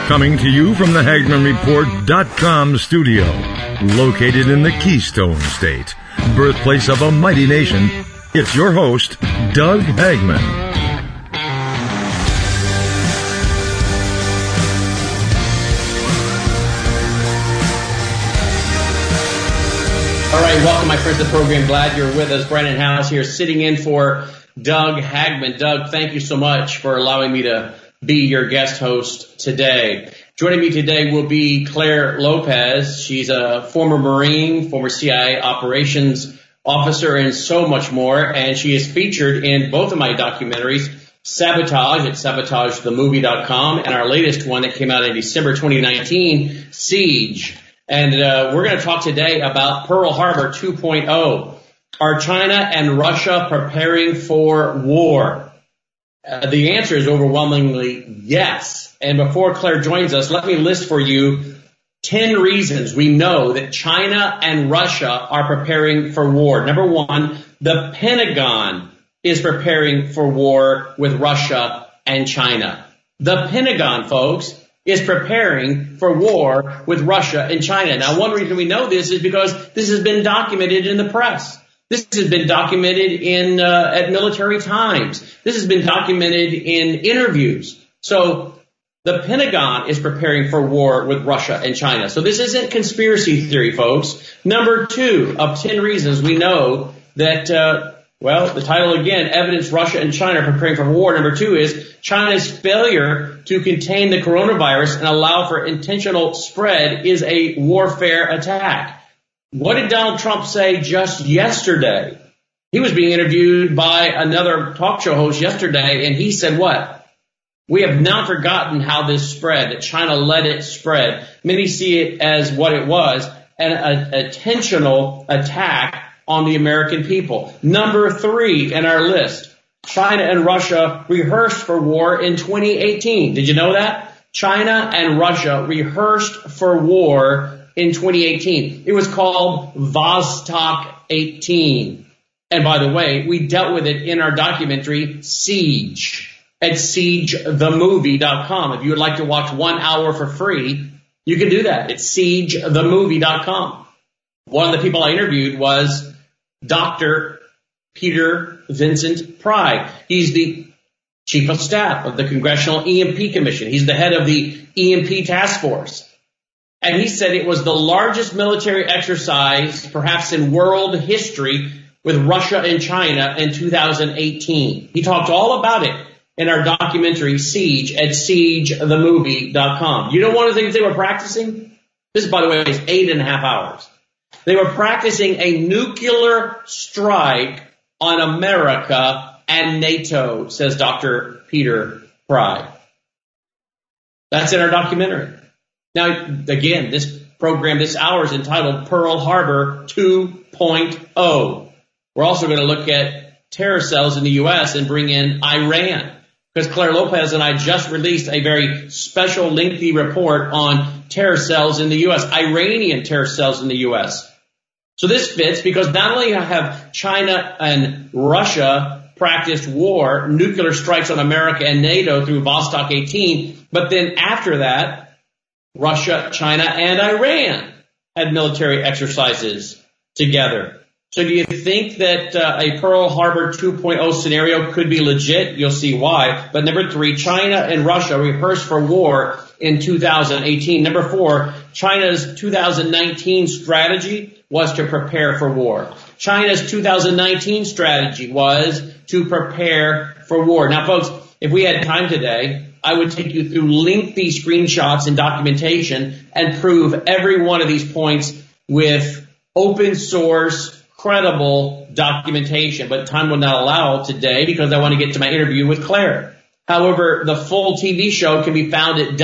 Coming to you from the HagmannReport.com studio, located in the Keystone State, birthplace of a mighty nation, it's your host, Doug Hagmann. All right, welcome, my friends, to the program. Glad you're with us. Brandon House here, sitting in for Doug Hagmann. Doug, thank you so much for allowing me to be your guest host today. Joining me today will be Claire Lopez. She's a former Marine, former CIA operations officer, and so much more. And she is featured in both of my documentaries, Sabotage at SabotageTheMovie.com, and our latest one that came out in December 2019, Siege. And we're going to talk today about Pearl Harbor 2.0. Are China and Russia preparing for war? The answer is overwhelmingly yes. And before Claire joins us, let me list for you 10 reasons we know that China and Russia are preparing for war. Number one, the Pentagon is preparing for war with Russia and China. The Pentagon, folks, is preparing for war with Russia and China. Now, one reason we know this is because this has been documented in the press. This has been documented in at Military Times. This has been documented in interviews. So the Pentagon is preparing for war with Russia and China. So this isn't conspiracy theory, folks. Number two of 10 reasons we know that, the title again, evidence Russia and China are preparing for war. Number two is China's failure to contain the coronavirus and allow for intentional spread is a warfare attack. What did Donald Trump say just yesterday? He was being interviewed by another talk show host yesterday, and he said what? We have not forgotten how this spread, that China let it spread. Many see it as what it was, an intentional attack on the American people. Number three in our list, China and Russia rehearsed for war in 2018. Did you know that? China and Russia rehearsed for war in 2018. It was called Vostok 18. And by the way, we dealt with it in our documentary Siege at SiegeTheMovie.com. If you would like to watch 1 hour for free, you can do that at SiegeTheMovie.com. One of the people I interviewed was Dr. Peter Vincent Pry. He's the Chief of Staff of the Congressional EMP Commission. He's the head of the EMP Task Force. And he said it was the largest military exercise, perhaps in world history, with Russia and China in 2018. He talked all about it in our documentary Siege at SiegeTheMovie.com. You know one of the things they were practicing? This, by the way, is 8.5 hours. They were practicing a nuclear strike on America and NATO, says Dr. Peter Pry. That's in our documentary. Now, again, this program, this hour, is entitled Pearl Harbor 2.0. We're also going to look at terror cells in the U.S. and bring in Iran, because Claire Lopez and I just released a very special, lengthy report on terror cells in the U.S., Iranian terror cells in the U.S. So this fits because not only have China and Russia practiced war, nuclear strikes on America and NATO through Vostok 18, but then after that, Russia, China, and Iran had military exercises together. So do you think that a Pearl Harbor 2.0 scenario could be legit? You'll see why. But number three, China and Russia rehearsed for war in 2018. Number four, China's 2019 strategy was to prepare for war. China's 2019 strategy was to prepare for war. Now, folks, if we had time today, I would take you through lengthy screenshots and documentation and prove every one of these points with open source, credible documentation. But time will not allow today because I want to get to my interview with Claire. However, the full TV show can be found at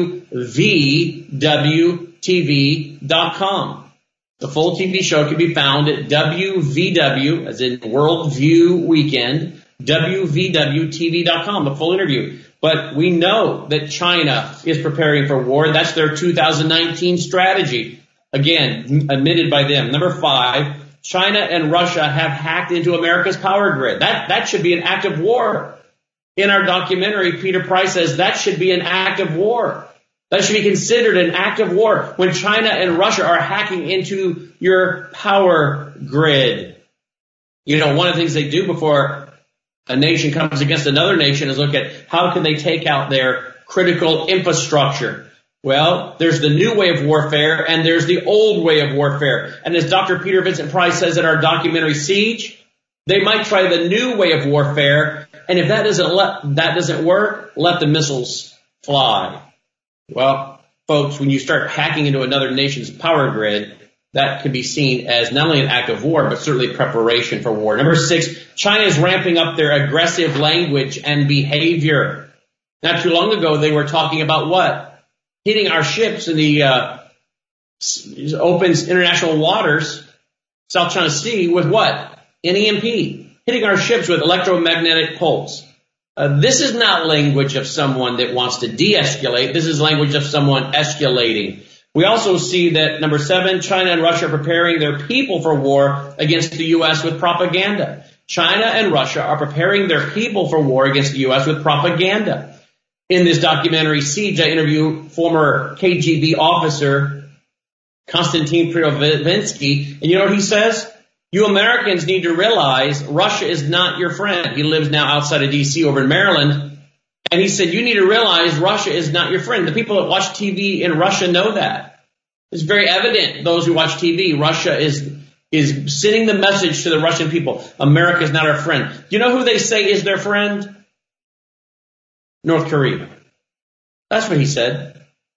WVWTV.com. The full TV show can be found at WVW, as in Worldview Weekend, WVWTV.com, the full interview. But we know that China is preparing for war. That's their 2019 strategy. Again, admitted by them. Number five, China and Russia have hacked into America's power grid. That should be an act of war. In our documentary, Peter Price says that should be an act of war. That should be considered an act of war when China and Russia are hacking into your power grid. You know, one of the things they do before a nation comes against another nation is look at how can they take out their critical infrastructure. Well, there's the new way of warfare and there's the old way of warfare. And as Dr. Peter Vincent Price says in our documentary Siege, they might try the new way of warfare, and if that doesn't work, let the missiles fly. Well, folks, when you start hacking into another nation's power grid, that can be seen as not only an act of war, but certainly preparation for war. Number 6, China is ramping up their aggressive language and behavior. Not too long ago, they were talking about what? Hitting our ships in the open international waters, South China Sea, with what? An EMP. Hitting our ships with electromagnetic pulse. This is not language of someone that wants to de-escalate. This is language of someone escalating. We also see that, number 7, China and Russia are preparing their people for war against the U.S. with propaganda. China and Russia are preparing their people for war against the U.S. with propaganda. In this documentary, Siege, I interview former KGB officer Konstantin Preovinsky, and you know what he says? You Americans need to realize Russia is not your friend. He lives now outside of D.C. over in Maryland. And he said, you need to realize Russia is not your friend. The people that watch TV in Russia know that. It's very evident, those who watch TV, Russia is sending the message to the Russian people. America is not our friend. Do you know who they say is their friend? North Korea. That's what he said.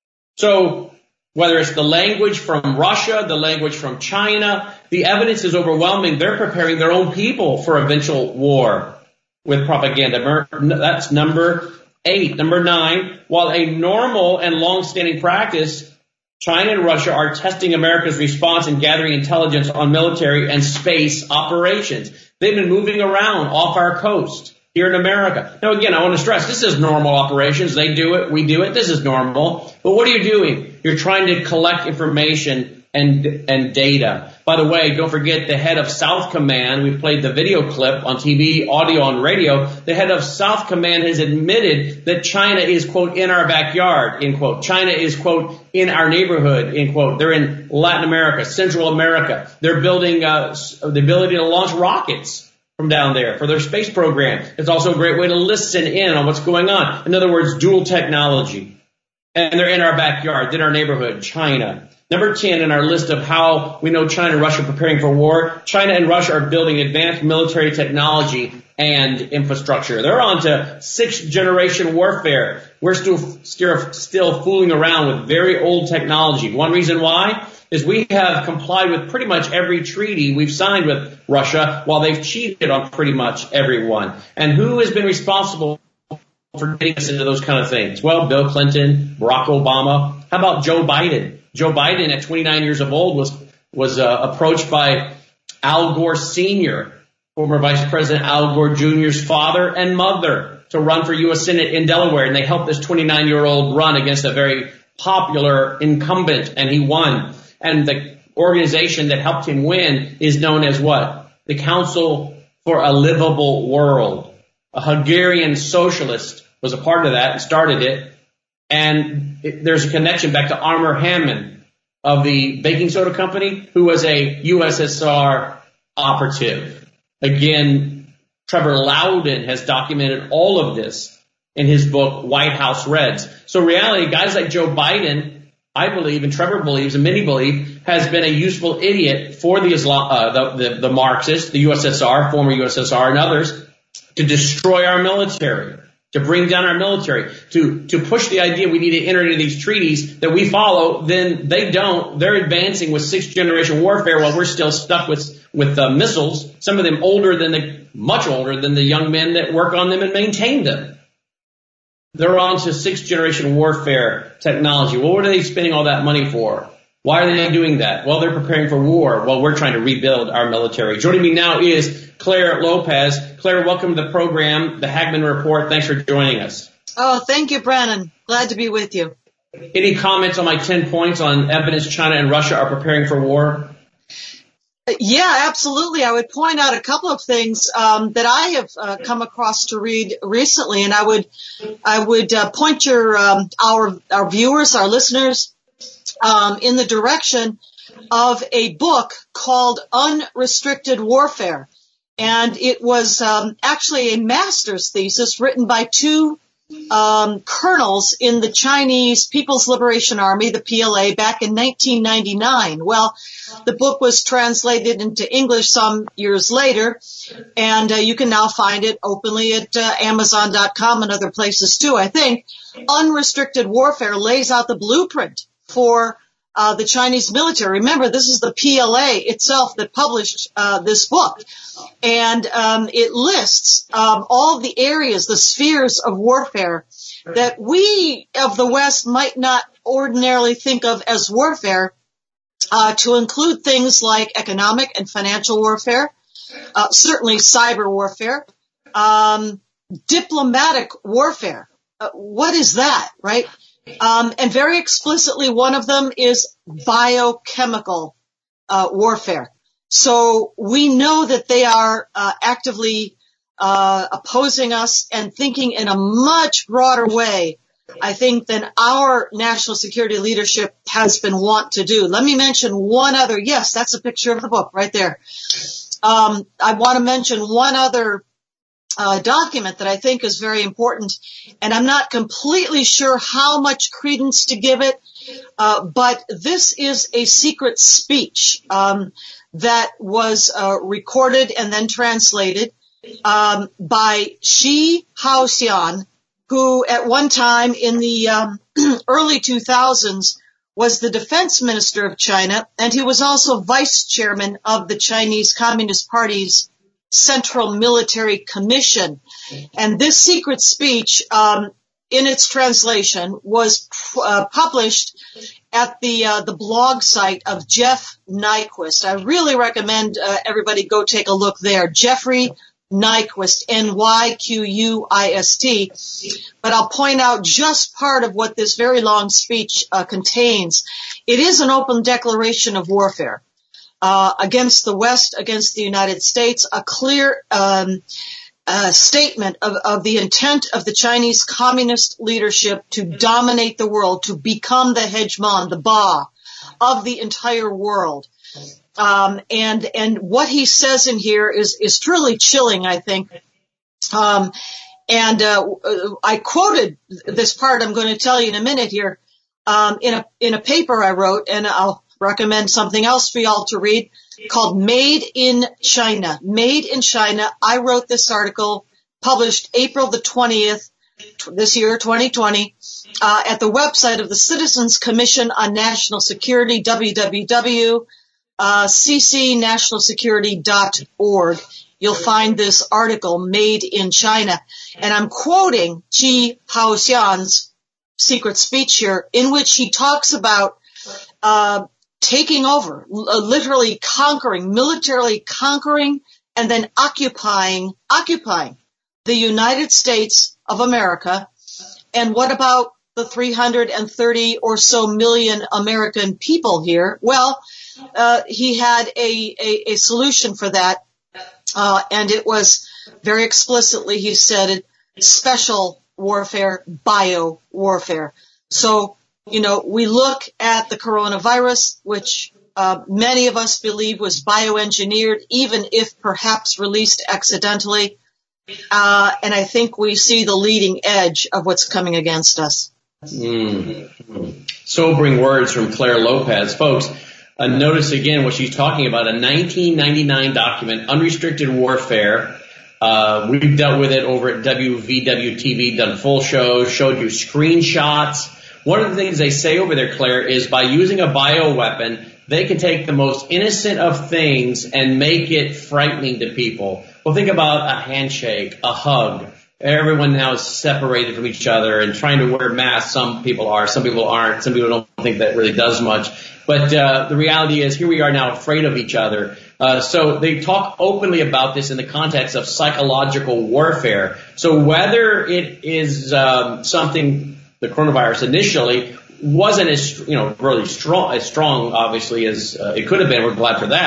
So whether it's the language from Russia, the language from China, the evidence is overwhelming. They're preparing their own people for eventual war with propaganda. That's number 8. Number 9, while a normal and long-standing practice, China and Russia are testing America's response and gathering intelligence on military and space operations. They've been moving around off our coast here in America. Now, again, I want to stress, this is normal operations. They do it. We do it. This is normal. But what are you doing? You're trying to collect information and data. By the way, don't forget the head of South Command. We played the video clip on TV, audio, and radio. The head of South Command has admitted that China is, quote, in our backyard, end quote. China is, quote, in our neighborhood, end quote. They're in Latin America, Central America. They're building the ability to launch rockets from down there for their space program. It's also a great way to listen in on what's going on. In other words, dual technology. And they're in our backyard, in our neighborhood, China. Number 10 in our list of how we know China and Russia are preparing for war, China and Russia are building advanced military technology and infrastructure. They're on to 6th generation warfare. We're still fooling around with very old technology. One reason why is we have complied with pretty much every treaty we've signed with Russia while they've cheated on pretty much everyone. And who has been responsible for getting us into those kind of things? Well, Bill Clinton, Barack Obama. How about Joe Biden? Joe Biden, at 29 years of old, was approached by Al Gore Sr., former Vice President Al Gore Jr.'s father and mother, to run for U.S. Senate in Delaware. And they helped this 29-year-old run against a very popular incumbent, and he won. And the organization that helped him win is known as what? The Council for a Livable World. A Hungarian socialist was a part of that and started it. And there's a connection back to Armour Hammond of the baking soda company, who was a USSR operative. Again, Trevor Loudon has documented all of this in his book, White House Reds. So reality, guys like Joe Biden, I believe, and Trevor believes, and many believe, has been a useful idiot for the Marxists, the USSR, former USSR, and others, to destroy our military, to bring down our military, to push the idea we need to enter into these treaties that we follow. Then they don't. They're advancing with 6th generation warfare while we're still stuck with missiles, some of them much older than the young men that work on them and maintain them. They're on to 6th generation warfare technology. Well, what are they spending all that money for? Why are they doing that? Well, they're preparing for war while we're trying to rebuild our military. Joining me now is Claire Lopez. Claire, welcome to the program, the Hagmann Report. Thanks for joining us. Oh, thank you, Brennan. Glad to be with you. Any comments on my 10 points on evidence China and Russia are preparing for war? Yeah, absolutely. I would point out a couple of things that I have come across to read recently, and I would point our viewers, our listeners, in the direction of a book called Unrestricted Warfare, and it was actually a master's thesis written by two colonels in the Chinese People's Liberation Army, the PLA, back in 1999. Well, the book was translated into English some years later, and you can now find it openly at Amazon.com and other places too, I think. Unrestricted Warfare lays out the blueprint for the Chinese military. Remember, this is the PLA itself that published this book. And it lists all the areas, the spheres of warfare that we of the West might not ordinarily think of as warfare, to include things like economic and financial warfare, certainly cyber warfare, diplomatic warfare. What is that, right? And very explicitly, one of them is biochemical warfare. So we know that they are actively opposing us and thinking in a much broader way, I think, than our national security leadership has been wont to do. Let me mention one other. Yes, that's a picture of the book right there. I want to mention one other document that I think is very important, and I'm not completely sure how much credence to give it, but this is a secret speech that was recorded and then translated by Shi Haoxian, who at one time in the early 2000s was the defense minister of China, and he was also vice chairman of the Chinese Communist Party's Central Military Commission. And this secret speech, in its translation, was published at the blog site of Jeff Nyquist. I really recommend everybody go take a look there. Jeffrey Nyquist, Nyquist. But I'll point out just part of what this very long speech contains. It is an open declaration of warfare against the West, against the United States, a clear statement of the intent of the Chinese communist leadership to dominate the world, to become the hegemon, the Ba of the entire world. And what he says in here is truly chilling, I think. I quoted this part I'm going to tell you in a minute here, in a paper I wrote, and I'll recommend something else for y'all to read, called Made in China. Made in China. I wrote this article, published April the 20th, this year, 2020, at the website of the Citizens Commission on National Security, www.ccnationalsecurity.org. You'll find this article, Made in China. And I'm quoting Shi Haoxian's secret speech here, in which he talks about taking over, literally conquering, militarily conquering, and then occupying the United States of America. And what about the 330 or so million American people here? Well, he had a solution for that, and it was very explicitly, he said, special warfare, bio warfare. So, we look at the coronavirus, which many of us believe was bioengineered, even if perhaps released accidentally, and I think we see the leading edge of what's coming against us. Sobering words from Claire Lopez. Folks, notice again what she's talking about, a 1999 document, Unrestricted Warfare. We've dealt with it over at WVW-TV, done full shows, showed you screenshots. One of the things they say over there, Claire, is by using a bioweapon, they can take the most innocent of things and make it frightening to people. Well, think about a handshake, a hug. Everyone now is separated from each other and trying to wear masks. Some people are, some people aren't. Some people don't think that really does much. But the reality is here we are now afraid of each other. So they talk openly about this in the context of psychological warfare. So whether it is something, the coronavirus initially wasn't as really strong, obviously, as it could have been. We're glad for that.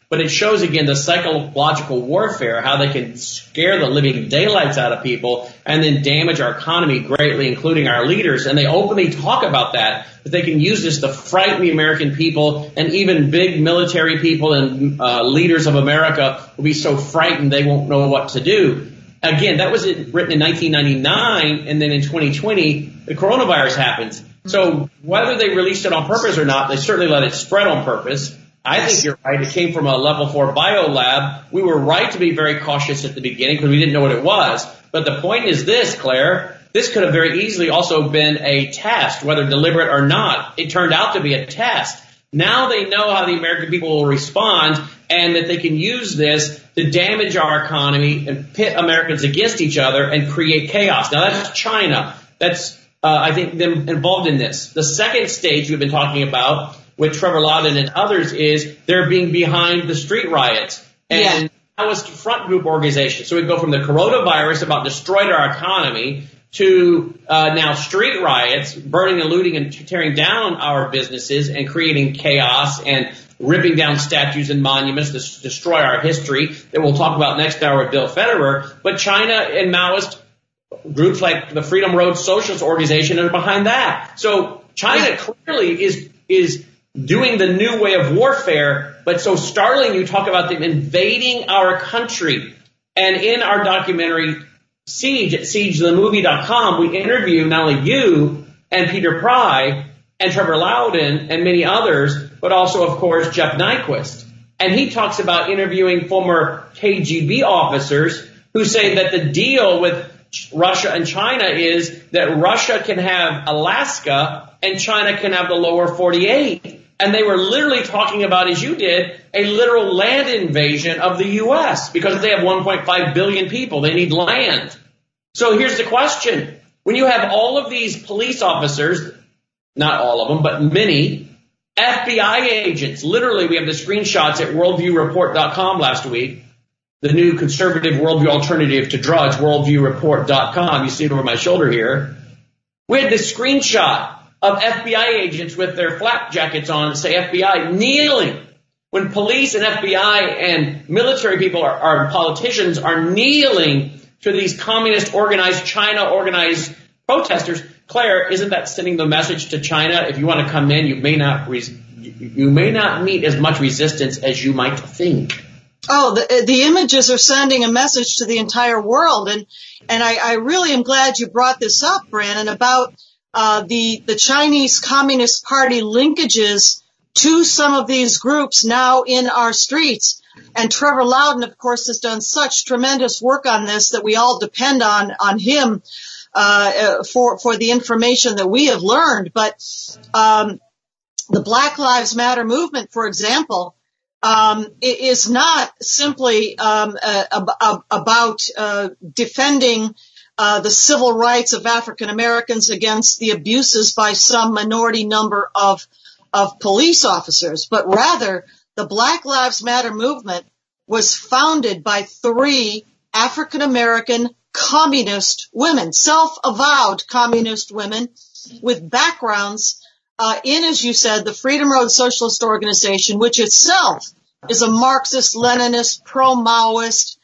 But it shows, again, the psychological warfare, how they can scare the living daylights out of people and then damage our economy greatly, including our leaders. And they openly talk about that they can use this to frighten the American people, and even big military people and leaders of America will be so frightened they won't know what to do. Again, that was written in 1999, and then in 2020, the coronavirus happens. So whether they released it on purpose or not, they certainly let it spread on purpose. I think you're right. It came from a level 4 biolab. We were right to be very cautious at the beginning because we didn't know what it was. But the point is this, Claire, this could have very easily also been a test, whether deliberate or not. It turned out to be a test. Now they know how the American people will respond and that they can use this to damage our economy and pit Americans against each other and create chaos. Now that's China. That's, I think, them involved in this. The second stage we've been talking about with Trevor Loudon and others is they're being behind the street riots. And Maoist front group organizations. So we go from the coronavirus about destroyed our economy to now street riots, burning and looting and tearing down our businesses and creating chaos and ripping down statues and monuments to destroy our history that we'll talk about next hour with Bill Federer. But China and Maoist groups like the Freedom Road Socialist Organization are behind that. So China clearly is doing the new way of warfare, but so startling you talk about them invading our country. And in our documentary Siege at SiegeTheMovie.com, we interview not only you and Peter Pry and Trevor Loudon and many others, but also, of course, Jeff Nyquist. And he talks about interviewing former KGB officers who say that the deal with Russia and China is that Russia can have Alaska and China can have the lower 48. And they were literally talking about, as you did, a literal land invasion of the U.S. because they have 1.5 billion people. They need land. So here's the question. When you have all of these police officers, not all of them, but many, FBI agents, literally we have the screenshots at worldviewreport.com last week, the new conservative worldview alternative to Drudge, worldviewreport.com. You see it over my shoulder here. We had this screenshot of FBI agents with their flak jackets on and say FBI kneeling. When police and FBI and military people are politicians are kneeling to these communist organized, China organized protesters, Claire, isn't that sending the message to China? If you want to come in, you may not meet as much resistance as you might think. Oh, the images are sending a message to the entire world. And I really am glad you brought this up, Brandon, about the Chinese Communist Party linkages to some of these groups now in our streets. And Trevor Loudon, of course, has done such tremendous work on this that we all depend on him for the information that we have learned. But the Black Lives Matter movement, for example, is not simply about defending the civil rights of African Americans against the abuses by some minority number of police officers, but rather the Black Lives Matter movement was founded by 3 African American communist women, self-avowed communist women with backgrounds in, as you said, the Freedom Road Socialist Organization, which itself is a Marxist-Leninist, pro-Maoist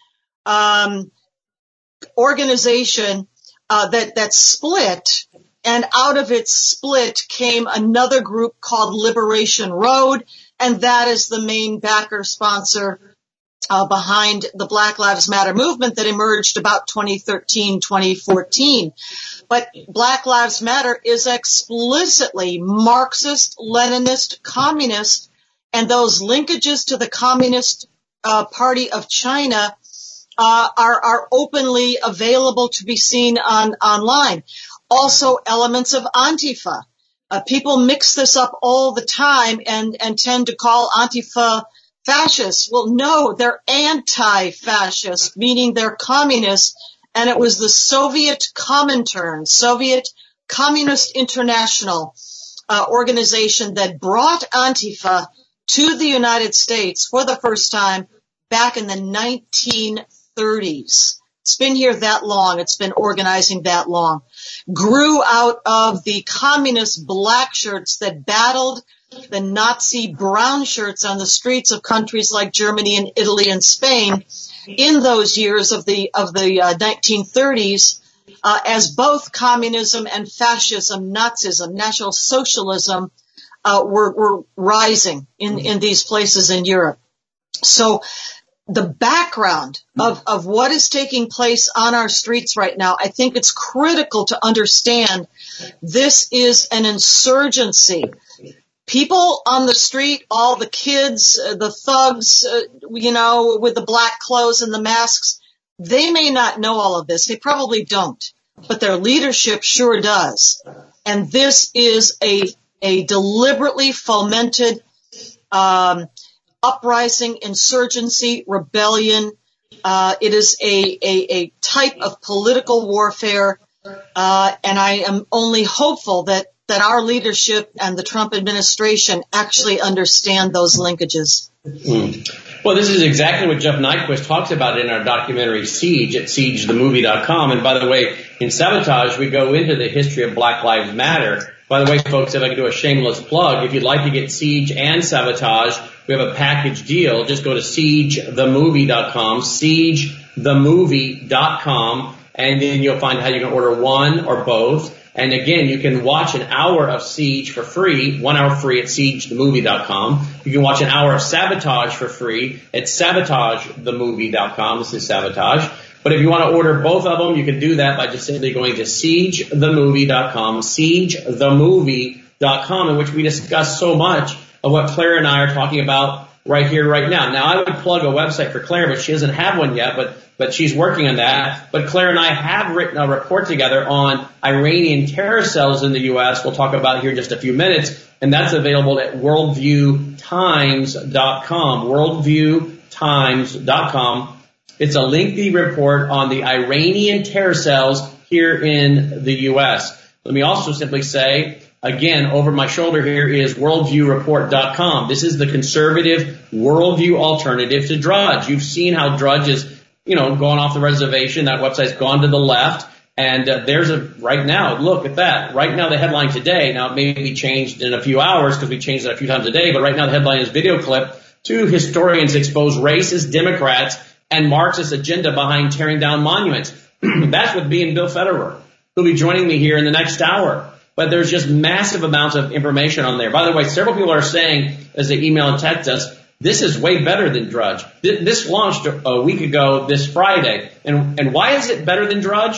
organization that split, and out of its split came another group called Liberation Road, and that is the main backer sponsor behind the Black Lives Matter movement that emerged about 2013, 2014. But Black Lives Matter is explicitly Marxist, Leninist, communist, and those linkages to the Communist Party of China are openly available to be seen online. Also, elements of Antifa. People mix this up all the time and tend to call Antifa fascists. Well, no, they're anti-fascist, meaning they're communist, and it was the Soviet Comintern, Soviet Communist International organization that brought Antifa to the United States for the first time back in the 1930s. It's been here that long. It's been organizing that long. Grew out of the communist black shirts that battled the Nazi brown shirts on the streets of countries like Germany and Italy and Spain in those years of the 1930s, as both communism and fascism, Nazism, National Socialism, were rising in these places in Europe. So the background of what is taking place on our streets right now, I think it's critical to understand this is an insurgency. People on the street, all the kids, the thugs, with the black clothes and the masks, they may not know all of this. They probably don't, but their leadership sure does. And this is a deliberately fomented uprising, insurgency, rebellion. It is a type of political warfare, and I am only hopeful that our leadership and the Trump administration actually understand those linkages. Well, this is exactly what Jeff Nyquist talks about in our documentary Siege at SiegeTheMovie.com. And by the way, in Sabotage, we go into the history of Black Lives Matter. By the way, folks, if I can do a shameless plug, if you'd like to get Siege and Sabotage, we have a package deal. Just go to SiegeTheMovie.com, SiegeTheMovie.com, and then you'll find how you can order one or both. And again, you can watch an hour of Siege for free, 1 hour free at SiegeTheMovie.com. You can watch an hour of Sabotage for free at SabotageTheMovie.com. This is Sabotage. But if you want to order both of them, you can do that by just simply going to SiegeTheMovie.com, SiegeTheMovie.com, in which we discuss so much of what Claire and I are talking about right here, right now. Now, I would plug a website for Claire, but she doesn't have one yet, but she's working on that. But Claire and I have written a report together on Iranian terror cells in the U.S. We'll talk about it here in just a few minutes, and that's available at worldviewtimes.com, worldviewtimes.com. It's a lengthy report on the Iranian terror cells here in the U.S. Let me also simply say, again, over my shoulder here is worldviewreport.com. This is the conservative worldview alternative to Drudge. You've seen how Drudge is, going off the reservation. That website's gone to the left. And there's right now, look at that. Right now, the headline today, now it may be changed in a few hours because we changed it a few times a day, but right now the headline is video clip. 2 historians expose racist Democrats and Marxist agenda behind tearing down monuments. That's with me and Bill Federer, who'll be joining me here in the next hour. But there's just massive amounts of information on there. By the way, several people are saying, as they email and text us, this is way better than Drudge. This launched a week ago this Friday. And why is it better than Drudge?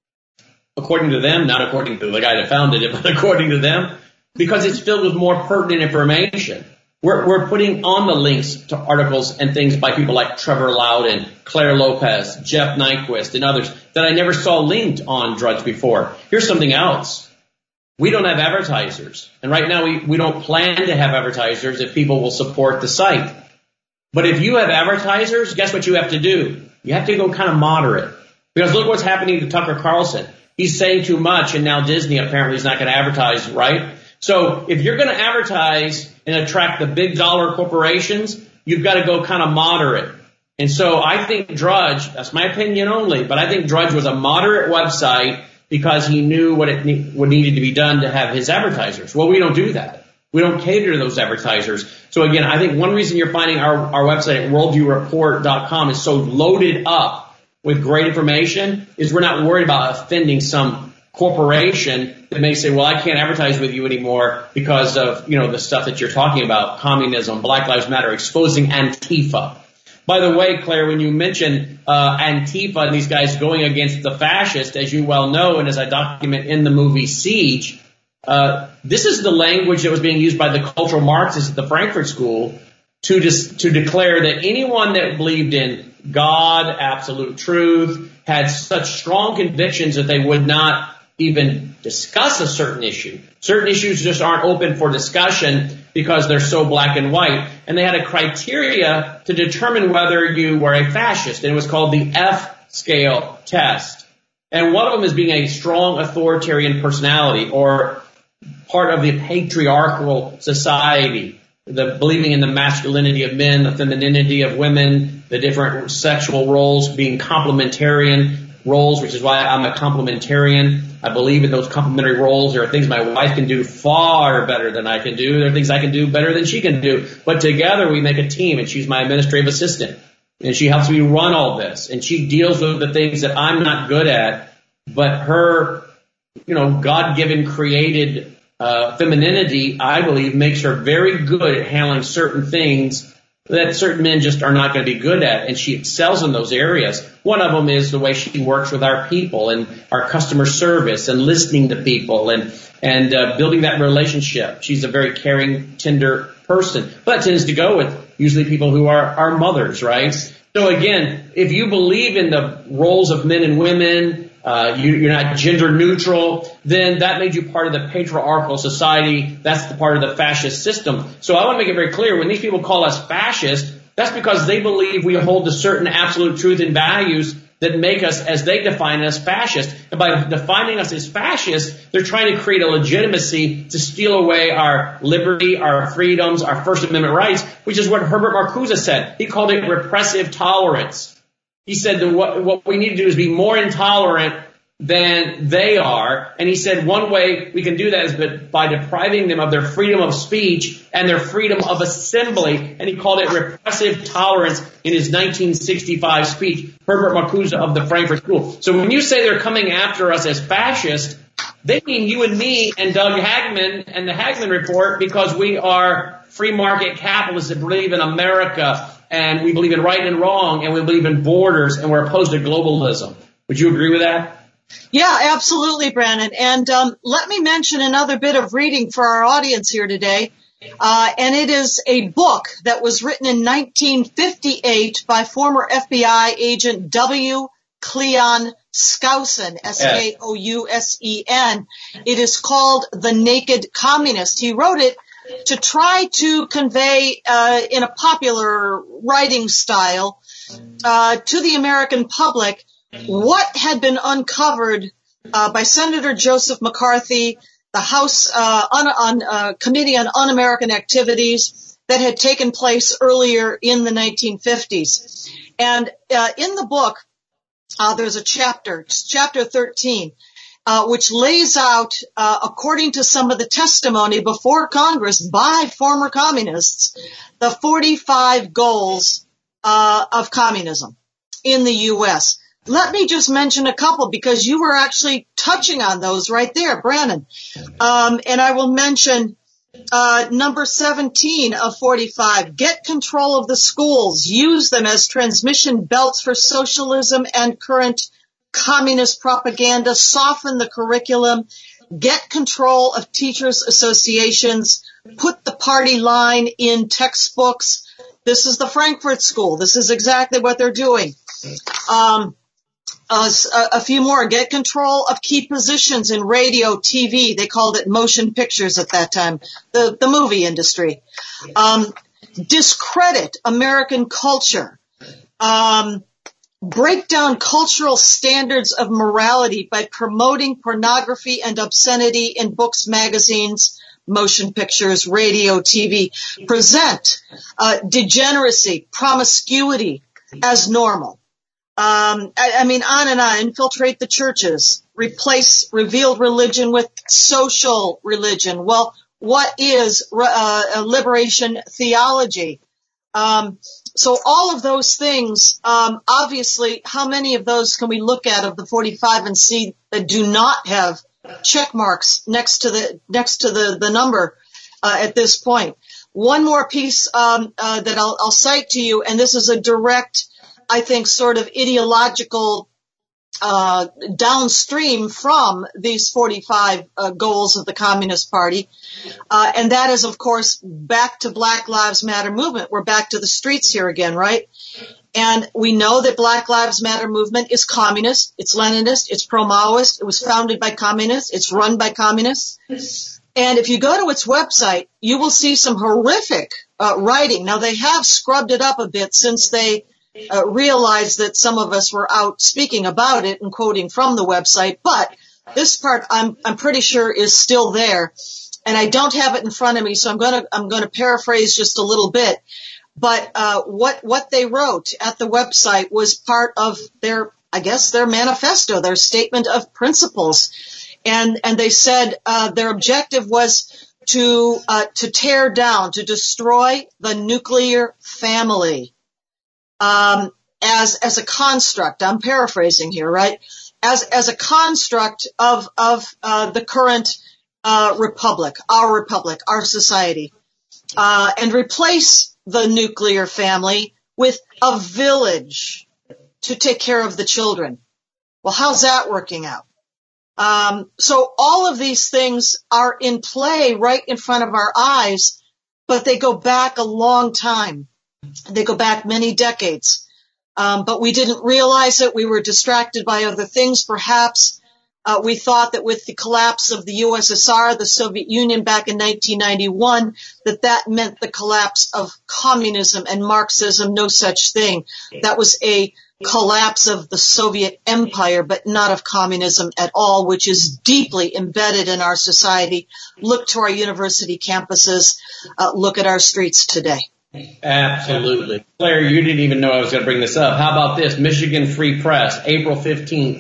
According to them, not according to the guy that founded it, but according to them, because it's filled with more pertinent information. We're putting on the links to articles and things by people like Trevor Loudon, Claire Lopez, Jeff Nyquist, and others that I never saw linked on Drudge before. Here's something else. We don't have advertisers. And right now we don't plan to have advertisers if people will support the site. But if you have advertisers, guess what you have to do? You have to go kind of moderate. Because look what's happening to Tucker Carlson. He's saying too much, and now Disney apparently is not going to advertise, right? So if you're going to advertise and attract the big dollar corporations, you've got to go kind of moderate. And so I think Drudge, that's my opinion only, but I think Drudge was a moderate website because he knew what needed to be done to have his advertisers. Well, we don't do that. We don't cater to those advertisers. So again, I think one reason you're finding our website at worldviewreport.com is so loaded up with great information is we're not worried about offending some corporation that may say, well, I can't advertise with you anymore because of, the stuff that you're talking about, communism, Black Lives Matter, exposing Antifa. By the way, Claire, when you mention Antifa and these guys going against the fascists, as you well know, and as I document in the movie Siege, this is the language that was being used by the cultural Marxists at the Frankfurt School to declare that anyone that believed in God, absolute truth, had such strong convictions that they would not even discuss a certain issue. Certain issues just aren't open for discussion because they're so black and white. And they had a criteria to determine whether you were a fascist, and it was called the F-scale test. And one of them is being a strong authoritarian personality or part of the patriarchal society. the believing in the masculinity of men, the femininity of women, the different sexual roles, being complementarian roles, which is why I'm a complementarian. I believe in those complementary roles. There are things my wife can do far better than I can do. There are things I can do better than she can do. But together we make a team, and she's my administrative assistant. And she helps me run all this. And she deals with the things that I'm not good at. But her, God-given created femininity, I believe, makes her very good at handling certain things that certain men just are not going to be good at, and she excels in those areas. One of them is the way she works with our people and our customer service and listening to people and building that relationship. She's a very caring, tender person, but tends to go with usually people who are our mothers, right? So again, if you believe in the roles of men and women, you're not gender neutral, then that made you part of the patriarchal society. That's the part of the fascist system. So I want to make it very clear, when these people call us fascist, that's because they believe we hold to certain absolute truth and values that make us, as they define us, fascist. And by defining us as fascist, they're trying to create a legitimacy to steal away our liberty, our freedoms, our First Amendment rights, which is what Herbert Marcuse said. He called it repressive tolerance. He said that what we need to do is be more intolerant than they are. And he said one way we can do that is by depriving them of their freedom of speech and their freedom of assembly. And he called it repressive tolerance in his 1965 speech, Herbert Marcuse of the Frankfurt School. So when you say they're coming after us as fascists, they mean you and me and Doug Hagmann and the Hagmann Report, because we are free market capitalists that believe in America, and we believe in right and wrong, and we believe in borders, and we're opposed to globalism. Would you agree with that? Yeah, absolutely, Brandon. And let me mention another bit of reading for our audience here today. And it is a book that was written in 1958 by former FBI agent W. Cleon Skousen, Skousen. It is called The Naked Communist. He wrote it to try to convey in a popular writing style to the American public what had been uncovered by Senator Joseph McCarthy, the House Committee on Un-American Activities, that had taken place earlier in the 1950s. And in the book, there's a chapter 13, which lays out, according to some of the testimony before Congress by former communists, the 45 goals of communism in the U.S. Let me just mention a couple, because you were actually touching on those right there, Brandon. And I will mention number 17 of 45, get control of the schools, use them as transmission belts for socialism and current communist propaganda, soften the curriculum, get control of teachers' associations, put the party line in textbooks. This is the Frankfurt School. This is exactly what they're doing. A few more. Get control of key positions in radio, TV. They called it motion pictures at that time, the movie industry. Discredit American culture. Break down cultural standards of morality by promoting pornography and obscenity in books, magazines, motion pictures, radio, TV. Present degeneracy, promiscuity as normal. I mean, on and on. Infiltrate the churches. Replace revealed religion with social religion. Well, what is liberation theology? So all of those things, obviously, how many of those can we look at of the 45 and see that do not have check marks next to the number at this point? One more piece that I'll cite to you, and this is a direct, I think, sort of ideological downstream from these 45 goals of the Communist Party, and that is, of course, back to Black Lives Matter movement. We're back to the streets here again, right? And we know that Black Lives Matter movement is communist, it's Leninist, it's pro-Maoist, it was founded by communists, it's run by communists. And if you go to its website, you will see some horrific writing. Now, they have scrubbed it up a bit since they realized that some of us were out speaking about it and quoting from the website, but this part I'm pretty sure is still there. and I don't have it in front of me, so I'm going to paraphrase just a little bit. But what they wrote at the website was part of their manifesto, their statement of principles, and they said their objective was to tear down, to destroy the nuclear family as a construct. I'm paraphrasing here, right? As a construct of the current republic, our society, and replace the nuclear family with a village to take care of the children. Well, how's that working out? So all of these things are in play right in front of our eyes, but they go back a long time. They go back many decades. But we didn't realize it. We were distracted by other things, perhaps. We thought that with the collapse of the USSR, the Soviet Union back in 1991, that meant the collapse of communism and Marxism. No such thing. That was a collapse of the Soviet Empire, but not of communism at all, which is deeply embedded in our society. Look to our university campuses. Look at our streets today. Absolutely. Claire, you didn't even know I was going to bring this up. How about this? Michigan Free Press, April 15th,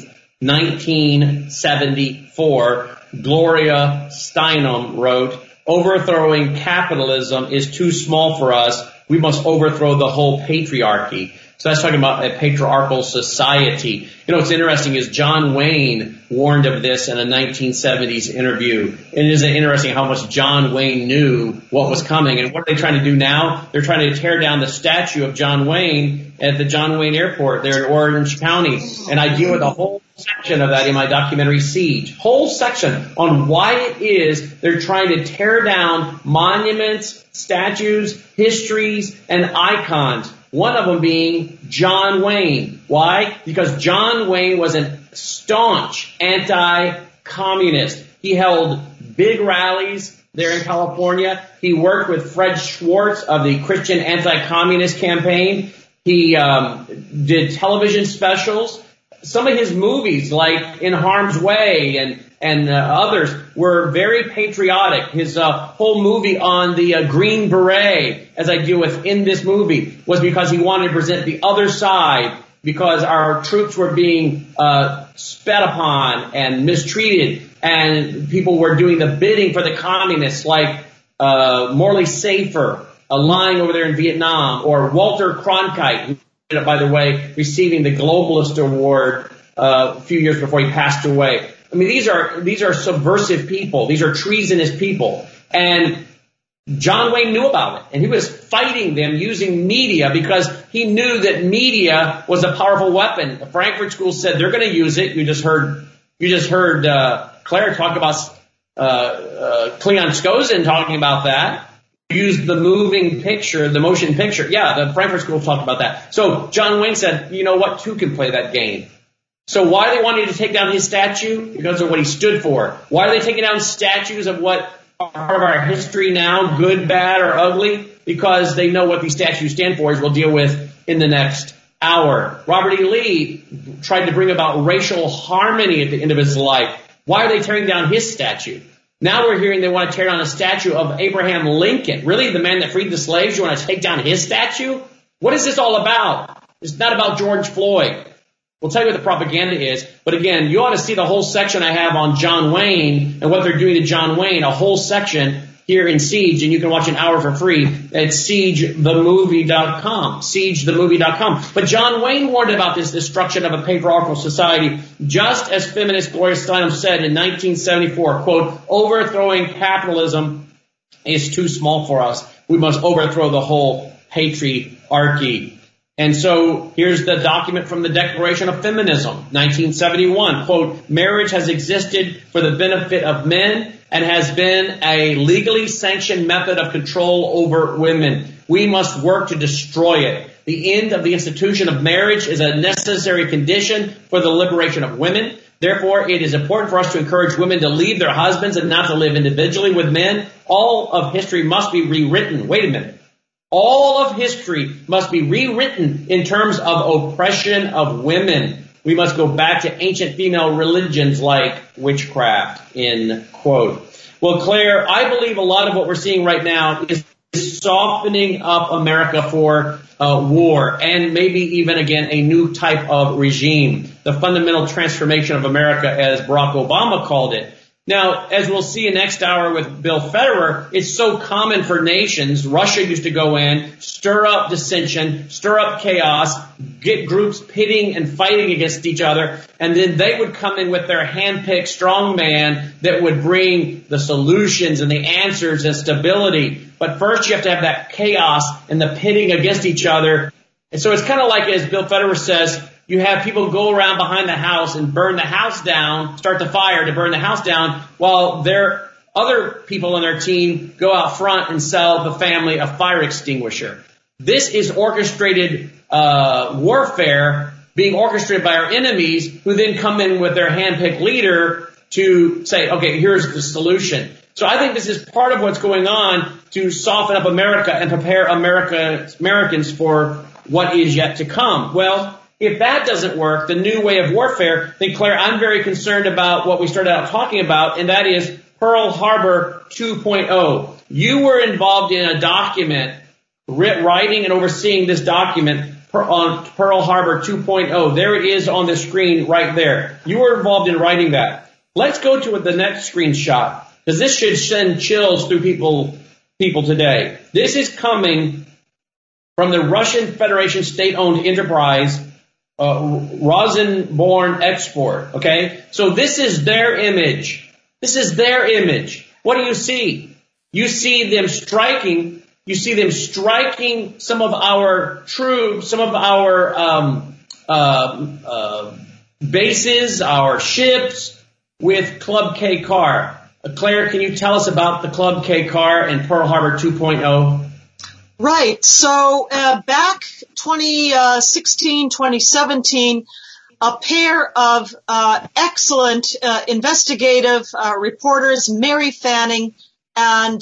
1974. Gloria Steinem wrote, "Overthrowing capitalism is too small for us. We must overthrow the whole patriarchy." So that's talking about a patriarchal society. You know, what's interesting is John Wayne warned of this in a 1970s interview. It is interesting how much John Wayne knew what was coming. And what are they trying to do now? They're trying to tear down the statue of John Wayne at the John Wayne Airport there in Orange County. And I deal with a whole section of that in my documentary Siege. Whole section on why it is they're trying to tear down monuments, statues, histories, and icons. One of them being John Wayne. Why? Because John Wayne was a staunch anti-communist. He held big rallies there in California. He worked with Fred Schwartz of the Christian Anti-Communist Campaign. He did television specials. Some of his movies, like In Harm's Way and others, were very patriotic. His whole movie on the Green Beret, as I deal with in this movie, was because he wanted to present the other side, because our troops were being spat upon and mistreated, and people were doing the bidding for the communists, like Morley Safer, lying over there in Vietnam, or Walter Cronkite, who ended up, by the way, receiving the Globalist Award a few years before he passed away. I mean, these are subversive people. These are treasonous people. And John Wayne knew about it. And he was fighting them using media because he knew that media was a powerful weapon. The Frankfurt School said they're going to use it. You just heard Claire talk about Cleon Skousen talking about that. Use the moving picture, the motion picture. Yeah, the Frankfurt School talked about that. So John Wayne said, you know what, two can play that game. So why are they wanting to take down his statue? Because of what he stood for. Why are they taking down statues of what are part of our history now, good, bad, or ugly? Because they know what these statues stand for, as we'll deal with in the next hour. Robert E. Lee tried to bring about racial harmony at the end of his life. Why are they tearing down his statue? Now we're hearing they want to tear down a statue of Abraham Lincoln. Really, the man that freed the slaves? You want to take down his statue? What is this all about? It's not about George Floyd. We'll tell you what the propaganda is. But again, you ought to see the whole section I have on John Wayne and what they're doing to John Wayne, a whole section here in Siege, and you can watch an hour for free at SiegeTheMovie.com. SiegeTheMovie.com. But John Wayne warned about this destruction of a patriarchal society, just as feminist Gloria Steinem said in 1974, quote, "Overthrowing capitalism is too small for us. We must overthrow the whole patriarchy." And so here's the document from the Declaration of Feminism, 1971, quote, "Marriage has existed for the benefit of men and has been a legally sanctioned method of control over women. We must work to destroy it. The end of the institution of marriage is a necessary condition for the liberation of women. Therefore, it is important for us to encourage women to leave their husbands and not to live individually with men. All of history must be rewritten." Wait a minute. All of history must be rewritten in terms of oppression of women. We must go back to ancient female religions like witchcraft, end quote. Well, Claire, I believe a lot of what we're seeing right now is softening up America for war and maybe even, again, a new type of regime, the fundamental transformation of America, as Barack Obama called it. Now, as we'll see in next hour with Bill Federer, it's so common for nations. Russia used to go in, stir up dissension, stir up chaos, get groups pitting and fighting against each other, and then they would come in with their hand-picked strong man that would bring the solutions and the answers and stability. But first you have to have that chaos and the pitting against each other. And so it's kind of like, as Bill Federer says, you have people go around behind the house and burn the house down, start the fire to burn the house down, while their other people on their team go out front and sell the family a fire extinguisher. This is orchestrated warfare being orchestrated by our enemies, who then come in with their hand-picked leader to say, okay, here's the solution. So I think this is part of what's going on to soften up America and prepare Americans for what is yet to come. Well, if that doesn't work, the new way of warfare, then Claire, I'm very concerned about what we started out talking about, and that is Pearl Harbor 2.0. You were involved in a document, writing and overseeing this document on Pearl Harbor 2.0. There it is on the screen right there. You were involved in writing that. Let's go to the next screenshot, because this should send chills through people today. This is coming from the Russian Federation state-owned enterprise, Rosenborn Export, okay? So this is their image. This is their image. What do you see? You see them striking some of our troops, some of our bases, our ships with Club K car. Claire, can you tell us about the Club K car and Pearl Harbor 2.0? Right. So back 2016, 2017, a pair of excellent investigative reporters, Mary Fanning and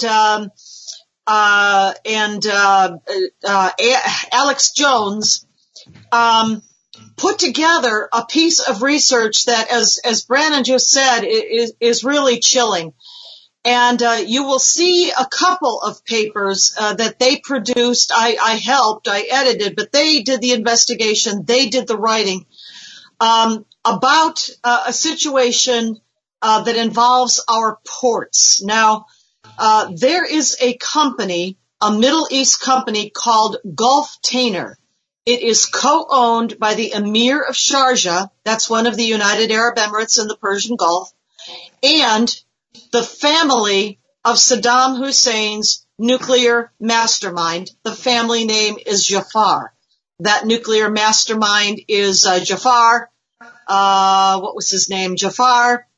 Alex Jones, put together a piece of research that, as Brandon just said, is really chilling. And you will see a couple of papers that they produced. I helped, I edited, but they did the investigation, they did the writing about a situation that involves our ports. Now, there is a company, a Middle East company called Gulftainer. It is co-owned by the Emir of Sharjah, that's one of the United Arab Emirates in the Persian Gulf, and the family of Saddam Hussein's nuclear mastermind. The family name is Jafar. That nuclear mastermind is Jafar. What was his name? Jafar.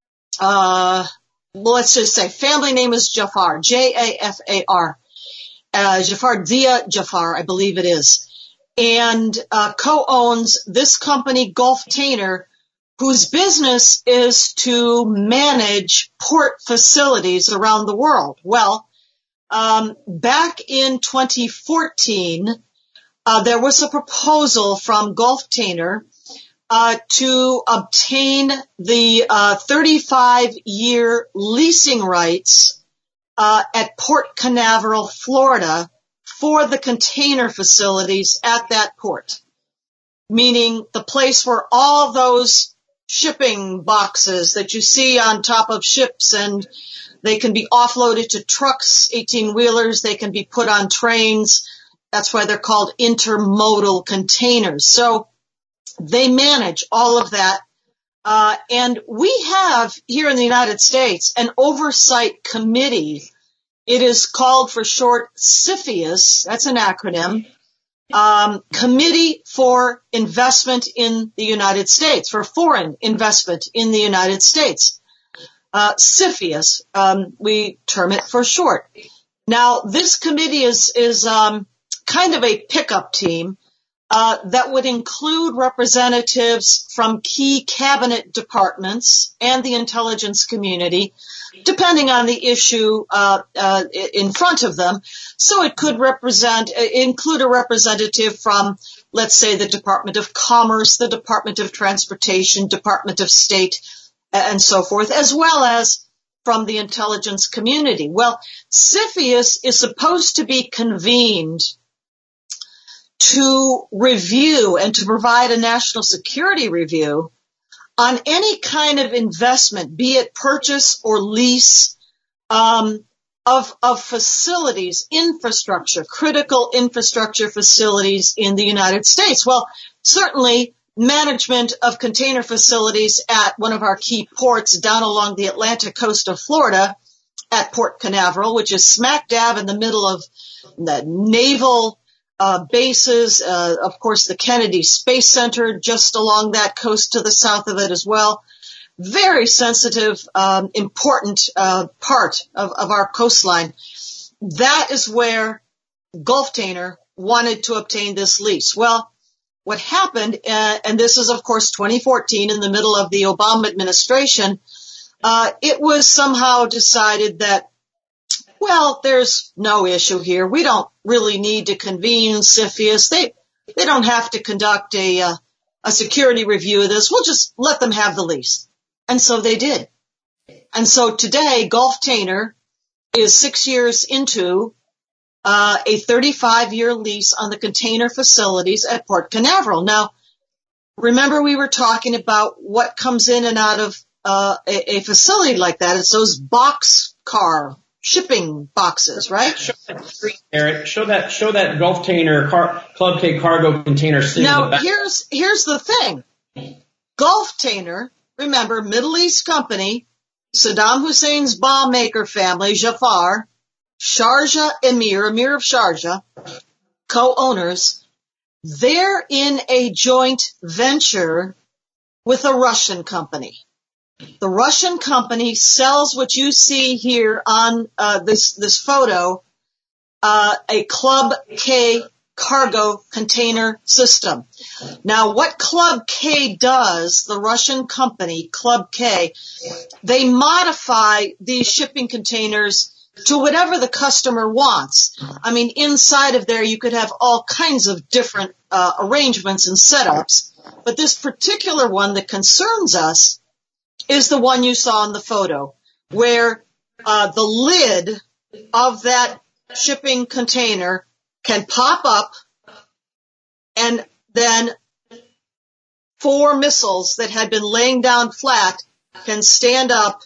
Let's just say family name is Jafar. Jafar. Jafar Dia Jafar, I believe it is. And co-owns this company, Gulftainer, whose business is to manage port facilities around the world. Well, back in 2014, there was a proposal from Gulftainer to obtain the 35-year leasing rights at Port Canaveral, Florida, for the container facilities at that port, meaning the place where all those shipping boxes that you see on top of ships, and they can be offloaded to trucks, 18-wheelers, they can be put on trains. That's why they're called intermodal containers. So they manage all of that. And we have here in the United States an oversight committee. It is called for short CFIUS, that's an acronym, Committee for Investment in the United States, for Foreign Investment in the United States. CFIUS, we term it for short. Now, this committee is kind of a pickup team. that would include representatives from key cabinet departments and the intelligence community, depending on the issue in front of them. So it could include a representative from, let's say, the Department of Commerce, the Department of Transportation, Department of State, and so forth, as well as from the intelligence community. Well, CFIUS is supposed to be convened to review and to provide a national security review on any kind of investment, be it purchase or lease, of facilities, infrastructure, critical infrastructure facilities in the United States. Well, certainly management of container facilities at one of our key ports down along the Atlantic coast of Florida at Port Canaveral, which is smack dab in the middle of the naval bases, of course, the Kennedy Space Center just along that coast to the south of it as well. Very sensitive, important part of our coastline. That is where Gulftainer wanted to obtain this lease. Well, what happened, and this is, of course, 2014 in the middle of the Obama administration, it was somehow decided that, well, there's no issue here. We don't really need to convene CFIUS. They don't have to conduct a security review of this. We'll just let them have the lease. And so they did. And so today, Gulftainer is 6 years into a 35-year lease on the container facilities at Port Canaveral. Now, remember we were talking about what comes in and out of a facility like that. It's those boxcar shipping boxes, right? Show that screen, Eric. Show that Gulftainer Club K cargo container sitting in the back. Now, here's the thing. Gulftainer, remember, Middle East company, Saddam Hussein's bomb maker family, Jafar, Sharjah Emir of Sharjah, co-owners, they're in a joint venture with a Russian company. The Russian company sells what you see here on this photo, a Club K cargo container system. Now, what Club K does, the Russian company, Club K, they modify these shipping containers to whatever the customer wants. I mean, inside of there, you could have all kinds of different arrangements and setups. But this particular one that concerns us is the one you saw in the photo, where the lid of that shipping container can pop up, and then 4 missiles that had been laying down flat can stand up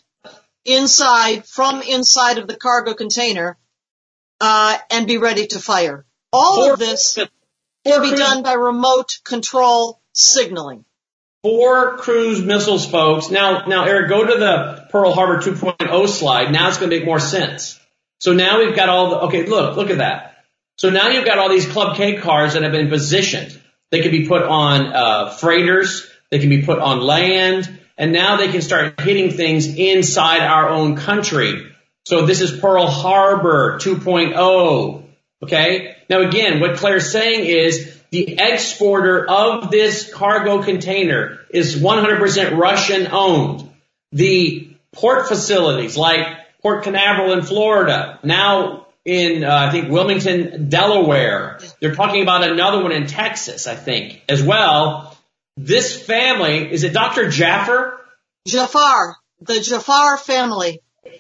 from inside of the cargo container and be ready to fire. All of this can be done by remote control signaling. 4 cruise missiles, folks. Now, Eric, go to the Pearl Harbor 2.0 slide. Now it's going to make more sense. So now we've got okay, look at that. So now you've got all these Club K cars that have been positioned. They can be put on freighters. They can be put on land. And now they can start hitting things inside our own country. So this is Pearl Harbor 2.0. Okay? Now again, what Claire's saying is the exporter of this cargo container is 100% Russian owned. The port facilities like Port Canaveral in Florida, now in, I think, Wilmington, Delaware. They're talking about another one in Texas, I think, as well. This family, is it Dr. Jafar? Jafar, the Jafar family.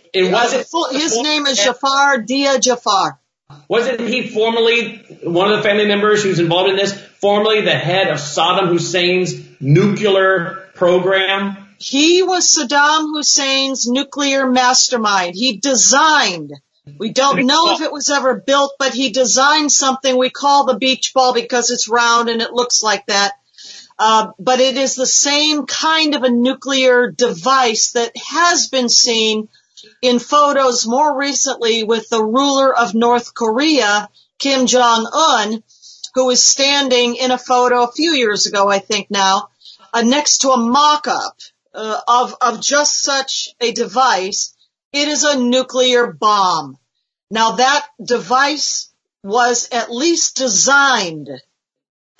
His name is Jafar Dia Jafar. Wasn't he formerly one of the family members who's involved in this, formerly the head of Saddam Hussein's nuclear program? He was Saddam Hussein's nuclear mastermind. He designed, we don't know if it was ever built, but he designed something we call the beach ball because it's round and it looks like that. But it is the same kind of a nuclear device that has been seen in photos more recently with the ruler of North Korea, Kim Jong-un, who was standing in a photo a few years ago, I think now, next to a mock-up of just such a device. It is a nuclear bomb. Now that device was at least designed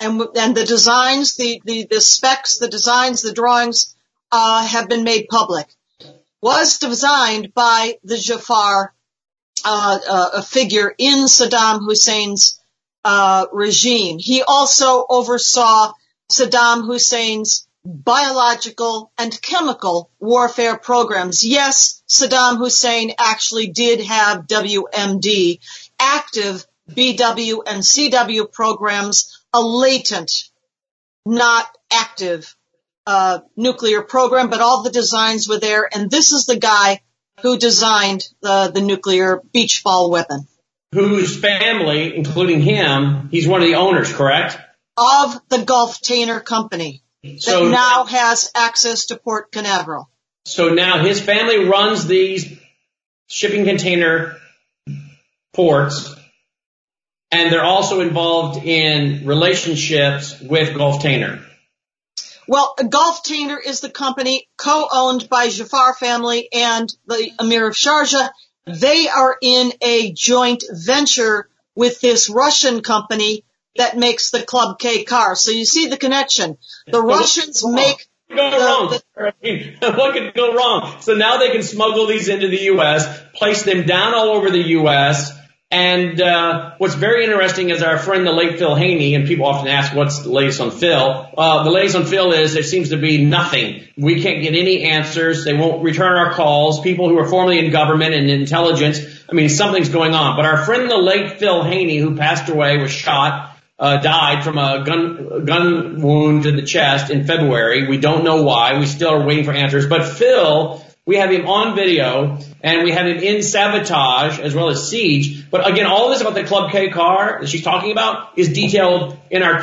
and the designs, the specs, the designs, the drawings have been made public, was designed by the Jafar, a figure in Saddam Hussein's regime. He also oversaw Saddam Hussein's biological and chemical warfare programs. Yes, Saddam Hussein actually did have WMD, active BW and CW programs, a latent, not active nuclear program, but all the designs were there. And this is the guy who designed the nuclear beach ball weapon. Whose family, including him, he's one of the owners, correct? Of the Gulf-Tainer Company that now has access to Port Canaveral. So now his family runs these shipping container ports, and they're also involved in relationships with Gulf-Tainer. Well, Gulf-Tainer is the company co-owned by Jafar family and the Emir of Sharjah. They are in a joint venture with this Russian company that makes the Club K car. So you see the connection. The Russians make what could go wrong? So now they can smuggle these into the U.S., place them down all over the U.S., and what's very interesting is our friend, the late Phil Haney, and people often ask what's the latest on Phil. The latest on Phil is there seems to be nothing. We can't get any answers. They won't return our calls. People who are formerly in government and intelligence, something's going on. But our friend, the late Phil Haney, who passed away, was shot, died from a gun wound to the chest in February. We don't know why. We still are waiting for answers. But Phil, we have him on video, and we have him in Sabotage as well as Siege. But again, all this about the Club K car that she's talking about is detailed in our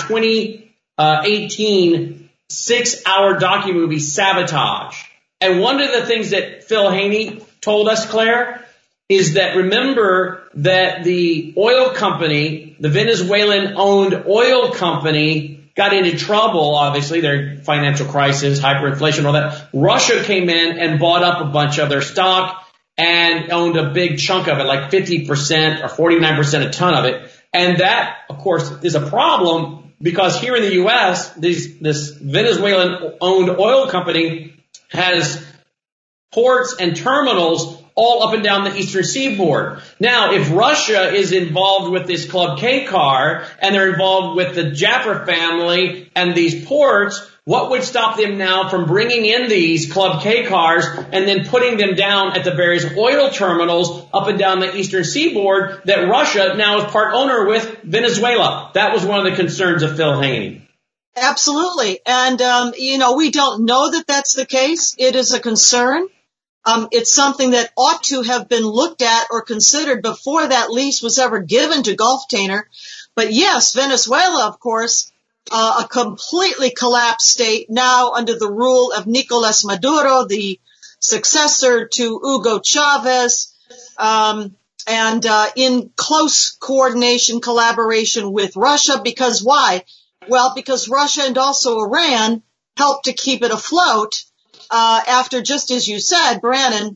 2018 6-hour docu-movie Sabotage. And one of the things that Phil Haney told us, Claire, is that remember that the oil company, the Venezuelan-owned oil company, got into trouble, obviously, their financial crisis, hyperinflation, all that. Russia came in and bought up a bunch of their stock and owned a big chunk of it, like 50% or 49% a ton of it. And that, of course, is a problem because here in the U.S., this Venezuelan-owned oil company has ports and terminals all up and down the eastern seaboard. Now, if Russia is involved with this Club K car and they're involved with the Jafar family and these ports, what would stop them now from bringing in these Club K cars and then putting them down at the various oil terminals up and down the eastern seaboard that Russia now is part owner with Venezuela? That was one of the concerns of Phil Haney. Absolutely. And, we don't know that that's the case. It is a concern. It's something that ought to have been looked at or considered before that lease was ever given to Gulf-Tainer. But yes, Venezuela, of course, a completely collapsed state now under the rule of Nicolas Maduro, the successor to Hugo Chavez, and in close coordination, collaboration with Russia. Because why? Well, because Russia and also Iran helped to keep it afloat. After, just as you said, Brannon,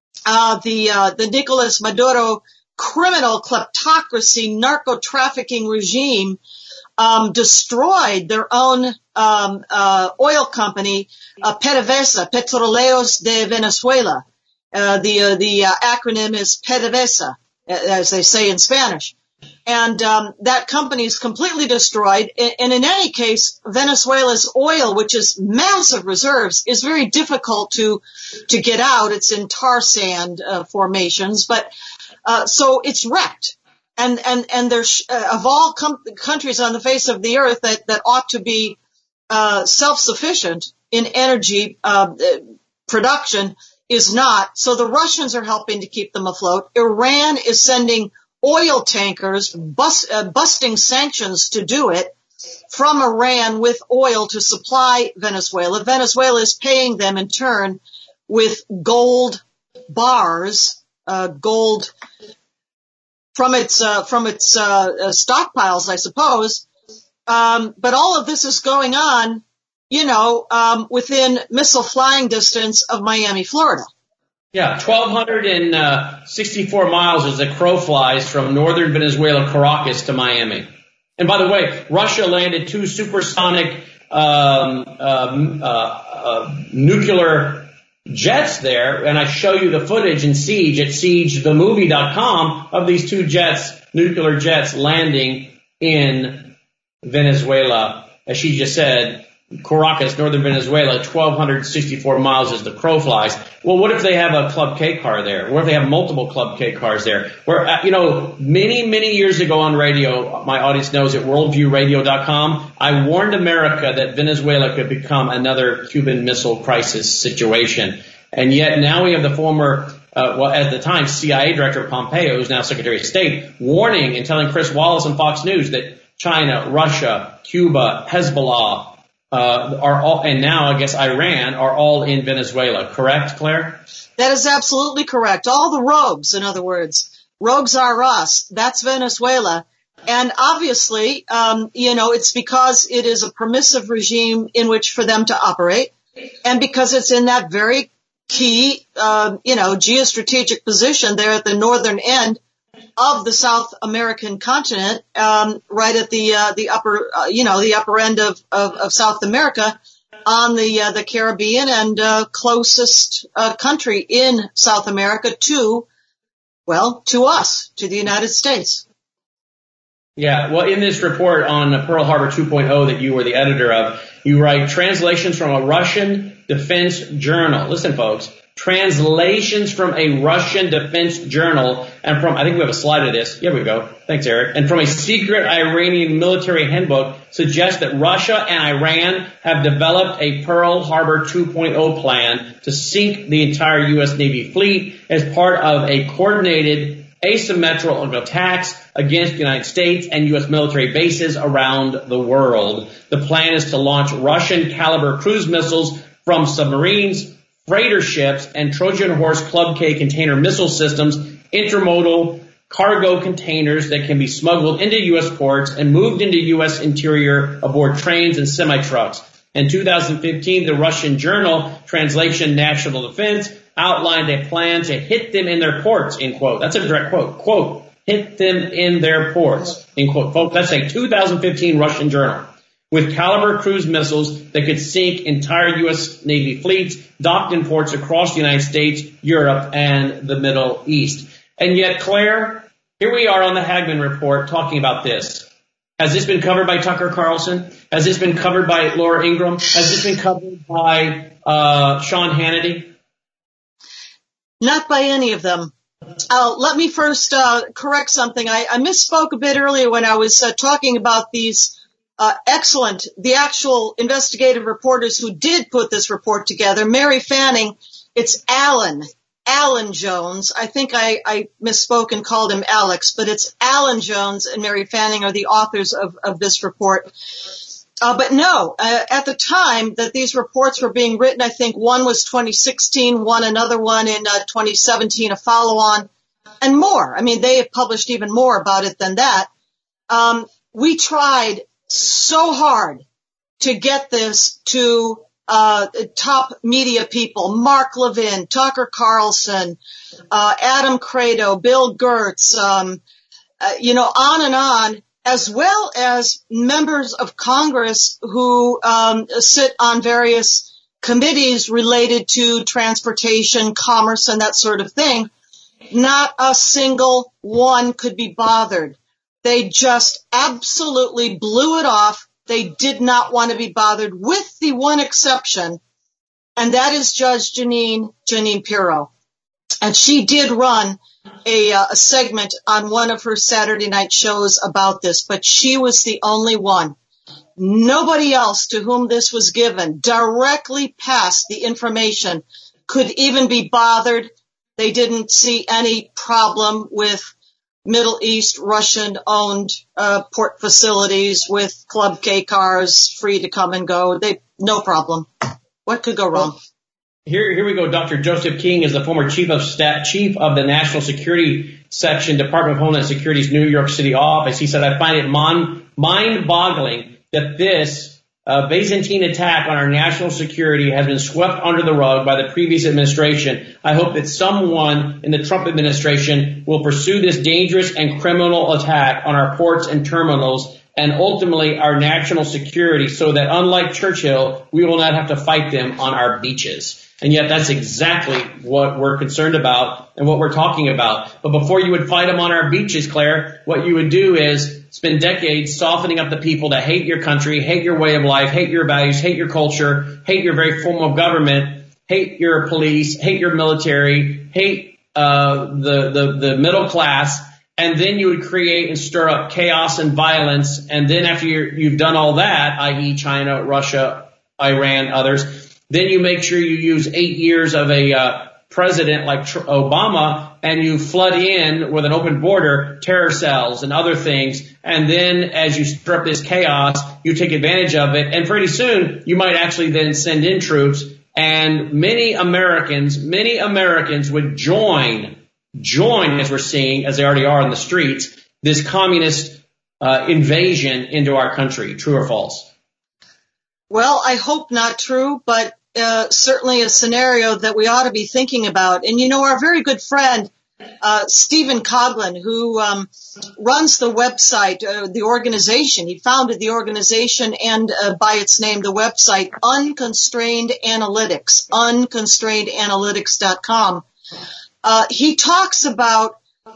the Nicolas Maduro criminal kleptocracy, narco-trafficking regime, destroyed their own, oil company, PDVSA, Petróleos de Venezuela. The acronym is PDVSA, as they say in Spanish. And that company is completely destroyed. And in any case, Venezuela's oil, which is massive reserves, is very difficult to get out. It's in tar sand formations, but so it's wrecked. And there's of all countries on the face of the earth that ought to be self-sufficient in energy production is not. So the Russians are helping to keep them afloat. Iran is sending oil tankers, busting sanctions to do it from Iran with oil to supply Venezuela. Venezuela is paying them in turn with gold bars, gold from its stockpiles, I suppose. But all of this is going on, within missile flying distance of Miami, Florida. Yeah, 1,264 miles as the crow flies from northern Venezuela, Caracas, to Miami. And by the way, Russia landed 2 supersonic nuclear jets there, and I show you the footage in Siege at siegethemovie.com of these 2 jets, nuclear jets, landing in Venezuela. As she just said, Caracas, northern Venezuela, 1,264 miles as the crow flies. Well, what if they have a Club K car there? What if they have multiple Club K cars there? Where, many, many years ago on radio, my audience knows at worldviewradio.com, I warned America that Venezuela could become another Cuban Missile Crisis situation. And yet now we have the former, at the time, CIA Director Pompeo, who's now Secretary of State, warning and telling Chris Wallace on Fox News that China, Russia, Cuba, Hezbollah, are all, and now I guess Iran, are all in Venezuela. Correct, Claire? That is absolutely correct. All the rogues, in other words. Rogues are us. That's Venezuela. And obviously, it's because it is a permissive regime in which for them to operate, and because it's in that very key, geostrategic position there at the northern end of the South American continent, right at the upper end of South America, on the Caribbean and closest country in South America to us, to the United States. Yeah, well, in this report on Pearl Harbor 2.0 that you were the editor of, you write translations from a Russian defense journal. Listen, folks. Translations from a Russian defense journal and from, I think we have a slide of this. Here we go. Thanks, Eric. And from a secret Iranian military handbook suggest that Russia and Iran have developed a Pearl Harbor 2.0 plan to sink the entire U.S. Navy fleet as part of a coordinated asymmetrical attacks against the United States and U.S. military bases around the world. The plan is to launch Russian caliber cruise missiles from submarines, freighter ships, and Trojan Horse Club K container missile systems, intermodal cargo containers that can be smuggled into U.S. ports and moved into U.S. interior aboard trains and semi-trucks. In 2015, the Russian journal Translation National Defense outlined a plan to hit them in their ports, end quote. That's a direct quote. Quote, hit them in their ports, end quote. Folks, that's a 2015 Russian journal. With caliber cruise missiles that could sink entire U.S. Navy fleets docked in ports across the United States, Europe, and the Middle East. And yet, Claire, here we are on the Hagmann Report talking about this. Has this been covered by Tucker Carlson? Has this been covered by Laura Ingraham? Has this been covered by Sean Hannity? Not by any of them. Let me first correct something. I misspoke a bit earlier when I was talking about these the actual investigative reporters who did put this report together. Mary Fanning, it's Alan Jones. I think I misspoke and called him Alex, but it's Alan Jones and Mary Fanning are the authors of this report. But no, at the time that these reports were being written, I think one was 2016, another one in 2017, a follow-on, and more. I mean, they have published even more about it than that. We tried so hard to get this to top media people, Mark Levin, Tucker Carlson, Adam Credo, Bill Gertz, on and on, as well as members of Congress who sit on various committees related to transportation, commerce, and that sort of thing. Not a single one could be bothered. They just absolutely blew it off. They did not want to be bothered, with the one exception, and that is Judge Jeanine Pirro. And she did run a segment on one of her Saturday night shows about this, but she was the only one. Nobody else to whom this was given directly past the information could even be bothered. They didn't see any problem with Middle East Russian-owned port facilities with Club K cars free to come and go. No problem. What could go wrong? Here we go. Dr. Joseph King is the former chief of the National Security Section, Department of Homeland Security's New York City office. He said, I find it mind-boggling that this Byzantine attack on our national security has been swept under the rug by the previous administration. I hope that someone in the Trump administration will pursue this dangerous and criminal attack on our ports and terminals and ultimately our national security, so that unlike Churchill, we will not have to fight them on our beaches. And yet that's exactly what we're concerned about and what we're talking about. But before you would fight them on our beaches, Claire, what you would do is spend decades softening up the people that hate your country, hate your way of life, hate your values, hate your culture, hate your very form of government, hate your police, hate your military, hate the middle class. And then you would create and stir up chaos and violence. And then after you've done all that, i.e. China, Russia, Iran, others, then you make sure you use 8 years of a president like Obama, and you flood in with an open border, terror cells and other things. And then as you stir up this chaos, you take advantage of it. And pretty soon you might actually then send in troops. And many Americans would join, as we're seeing, as they already are in the streets, this communist invasion into our country. True or false? Well, I hope not true, but certainly a scenario that we ought to be thinking about. And, our very good friend, Stephen Coughlin, who runs the website, the organization, he founded the organization and by its name, the website, Unconstrained Analytics, unconstrainedanalytics.com. He talks about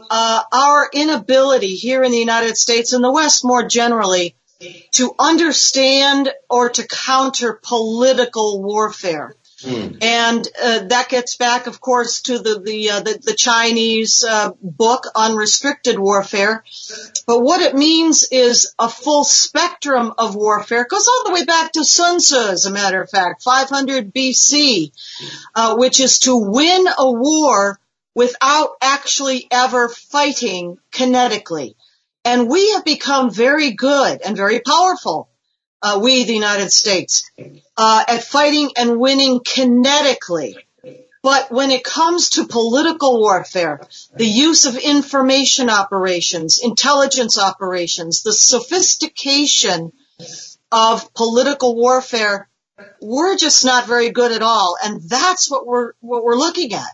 our inability here in the United States and the West more generally to understand or to counter political warfare. And that gets back, of course, to the Chinese book, Unrestricted Warfare. But what it means is a full spectrum of warfare. It goes all the way back to Sun Tzu, as a matter of fact, 500 BC, which is to win a war without actually ever fighting kinetically. And we have become very good and very powerful, we, the United States, at fighting and winning kinetically. But when it comes to political warfare, the use of information operations, intelligence operations, the sophistication of political warfare, we're just not very good at all. And that's what we're looking at.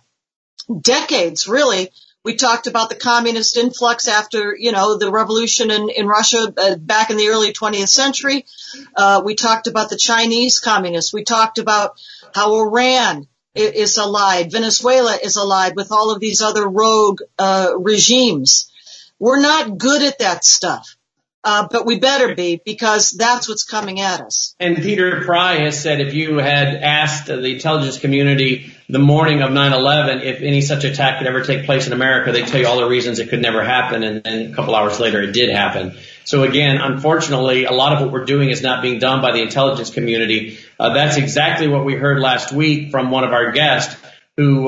Decades, really. We talked about the communist influx after, the revolution in Russia back in the early 20th century. We talked about the Chinese communists. We talked about how Iran is allied. Venezuela is allied with all of these other rogue regimes. We're not good at that stuff. But we better be, because that's what's coming at us. And Peter Pry has said if you had asked the intelligence community the morning of 9/11 if any such attack could ever take place in America, they'd tell you all the reasons it could never happen, and a couple hours later it did happen. So again, unfortunately, a lot of what we're doing is not being done by the intelligence community. That's exactly what we heard last week from one of our guests who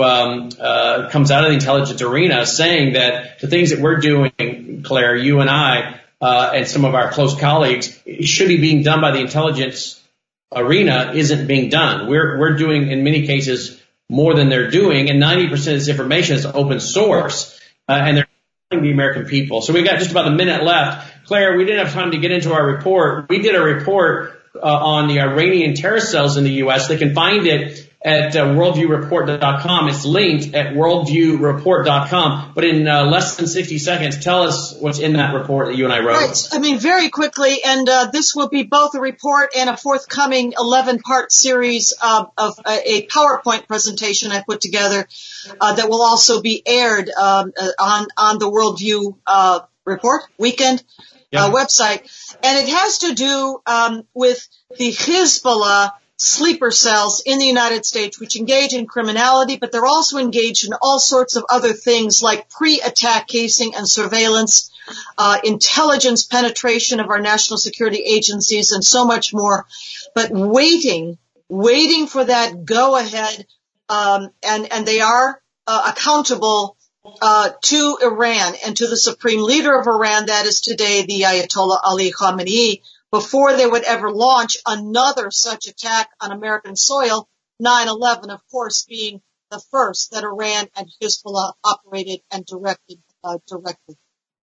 comes out of the intelligence arena, saying that the things that we're doing, Claire, you and I, and some of our close colleagues, should be being done by the intelligence arena, isn't being done. We're doing, in many cases, more than they're doing, and 90% of this information is open source, and they're telling the American people. So we've got just about a minute left. Claire, we didn't have time to get into our report. We did a report on the Iranian terror cells in the U.S. They can find it at worldviewreport.com. It's linked at worldviewreport.com. But in less than 60 seconds, tell us what's in that report that you and I wrote. Right. Very quickly, and this will be both a report and a forthcoming 11-part series of a PowerPoint presentation I put together that will also be aired on the Worldview Report Weekend website. And it has to do with the Hezbollah sleeper cells in the United States, which engage in criminality, but they're also engaged in all sorts of other things like pre-attack casing and surveillance, intelligence penetration of our national security agencies, and so much more. But waiting for that go-ahead, and they are accountable to Iran and to the supreme leader of Iran, that is today the Ayatollah Ali Khamenei, before they would ever launch another such attack on American soil, 9/11, of course, being the first that Iran and Hezbollah operated and directed directly.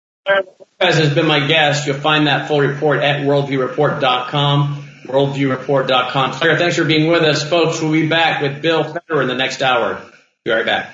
As has been my guest, you'll find that full report at worldviewreport.com, worldviewreport.com. Claire, thanks for being with us. Folks, we'll be back with Bill Federer in the next hour. Be right back.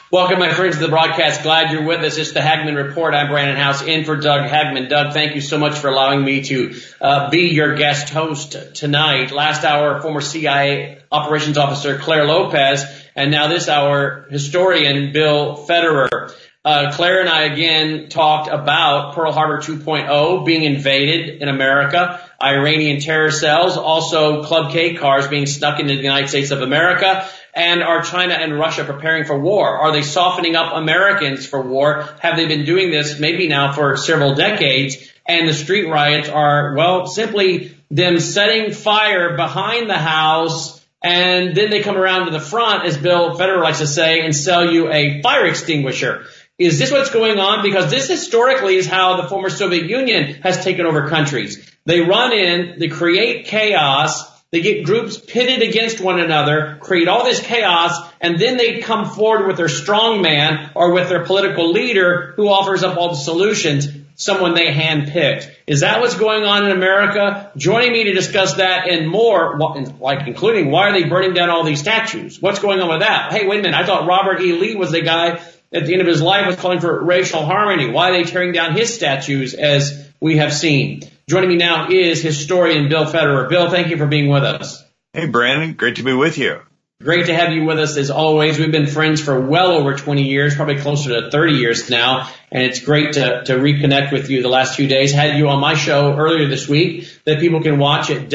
Welcome, my friends, to the broadcast. Glad you're with us. It's the Hagmann Report. I'm Brandon House, in for Doug Hagmann. Doug, thank you so much for allowing me to be your guest host tonight. Last hour, former CIA operations officer Claire Lopez, and now this hour, historian Bill Federer. Claire and I again talked about Pearl Harbor 2.0 being invaded in America, Iranian terror cells, also Club K cars being snuck into the United States of America. And are China and Russia preparing for war? Are they softening up Americans for war? Have they been doing this maybe now for several decades? And the street riots are, well, simply them setting fire behind the house, and then they come around to the front, as Bill Federer likes to say, and sell you a fire extinguisher. Is this what's going on? Because this historically is how the former Soviet Union has taken over countries. They run in, they create chaos, they get groups pitted against one another, create all this chaos, and then they come forward with their strong man or with their political leader who offers up all the solutions, someone they handpicked. Is that what's going on in America? Joining me to discuss that and more, like including why are they burning down all these statues? What's going on with that? Hey, wait a minute. I thought Robert E. Lee was the guy at the end of his life was calling for racial harmony. Why are they tearing down his statues, as we have seen? Joining me now is historian Bill Federer. Bill, thank you for being with us. Hey, Brandon. Great to be with you. Great to have you with us as always. We've been friends for well over 20 years, probably closer to 30 years now, and it's great to reconnect with you the last few days. Had you on my show earlier this week that people can watch at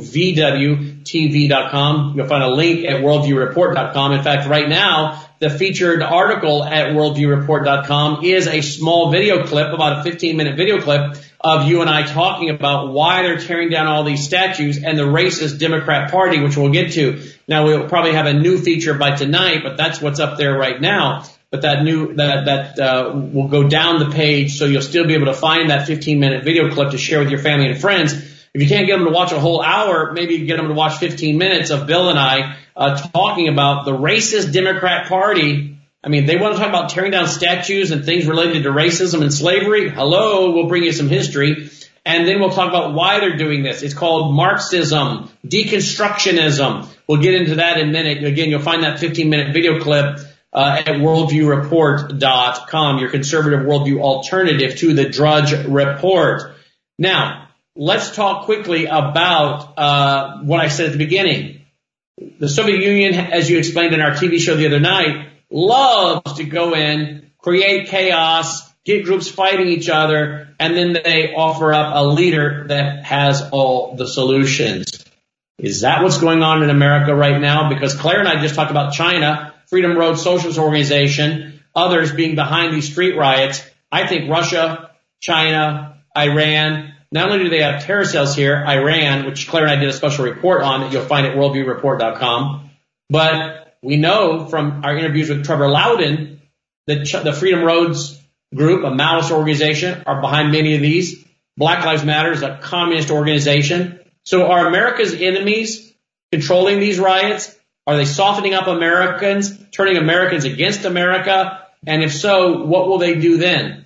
WVWTV.com. You'll find a link at WorldviewReport.com. In fact, right now, the featured article at WorldviewReport.com is a small video clip, about a 15-minute video clip of you and I talking about why they're tearing down all these statues and the racist Democrat Party, which we'll get to. Now, we'll probably have a new feature by tonight, but that's what's up there right now. But that will go down the page, so you'll still be able to find that 15-minute video clip to share with your family and friends. If you can't get them to watch a whole hour, maybe you can get them to watch 15 minutes of Bill and I talking about the racist Democrat Party. I mean, they want to talk about tearing down statues and things related to racism and slavery. Hello, we'll bring you some history. And then we'll talk about why they're doing this. It's called Marxism, deconstructionism. We'll get into that in a minute. Again, you'll find that 15-minute video clip at WorldviewReport.com, your conservative worldview alternative to the Drudge Report. Now, let's talk quickly about what I said at the beginning. The Soviet Union, as you explained in our TV show the other night, loves to go in, create chaos, get groups fighting each other, and then they offer up a leader that has all the solutions. Is that what's going on in America right now? Because Claire and I just talked about China, Freedom Road Socialist Organization, others being behind these street riots. I think Russia, China, Iran, not only do they have terror cells here, Iran, which Claire and I did a special report on that you'll find at WorldviewReport.com, but we know from our interviews with Trevor Loudon that the Freedom Roads group, a Maoist organization, are behind many of these. Black Lives Matter is a communist organization. So are America's enemies controlling these riots? Are they softening up Americans, turning Americans against America? And if so, what will they do then?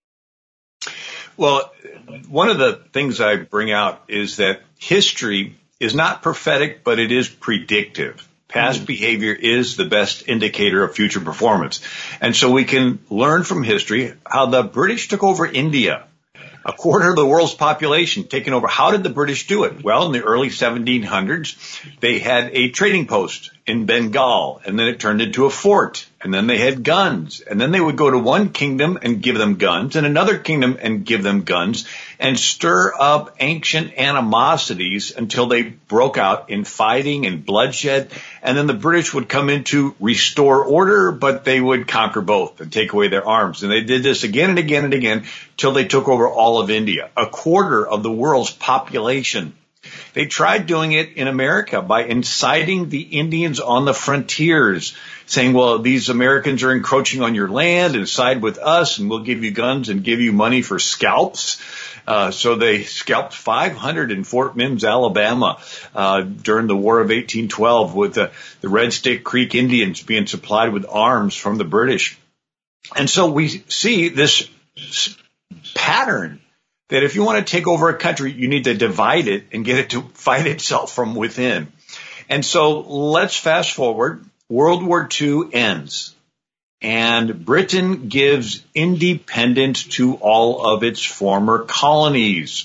Well, one of the things I bring out is that history is not prophetic, but it is predictive. Past behavior is the best indicator of future performance. And so we can learn from history how the British took over India, a quarter of the world's population taken over. How did the British do it? Well, in the early 1700s, they had a trading post in Bengal, and then it turned into a fort, and then they had guns, and then they would go to one kingdom and give them guns, and another kingdom and give them guns, and stir up ancient animosities until they broke out in fighting and bloodshed, and then the British would come in to restore order, but they would conquer both and take away their arms. And they did this again and again and again till they took over all of India, a quarter of the world's population. They tried doing it in America by inciting the Indians on the frontiers, saying, well, these Americans are encroaching on your land and side with us, and we'll give you guns and give you money for scalps. So they scalped 500 in Fort Mims, Alabama, during the War of 1812 with the Red Stick Creek Indians being supplied with arms from the British. And so we see this pattern that if you want to take over a country, you need to divide it and get it to fight itself from within. And so let's fast forward. World War II ends. and Britain gives independence to all of its former colonies.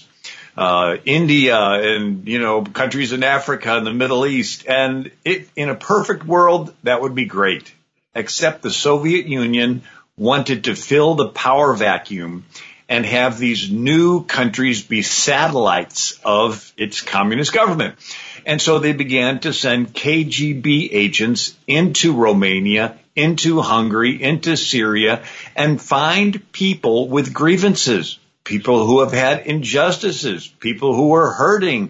India and, countries in Africa and the Middle East. And in a perfect world, that would be great. Except the Soviet Union wanted to fill the power vacuum and have these new countries be satellites of its communist government. And so they began to send KGB agents into Romania, into Hungary, into Syria, and find people with grievances. People who have had injustices, people who are hurting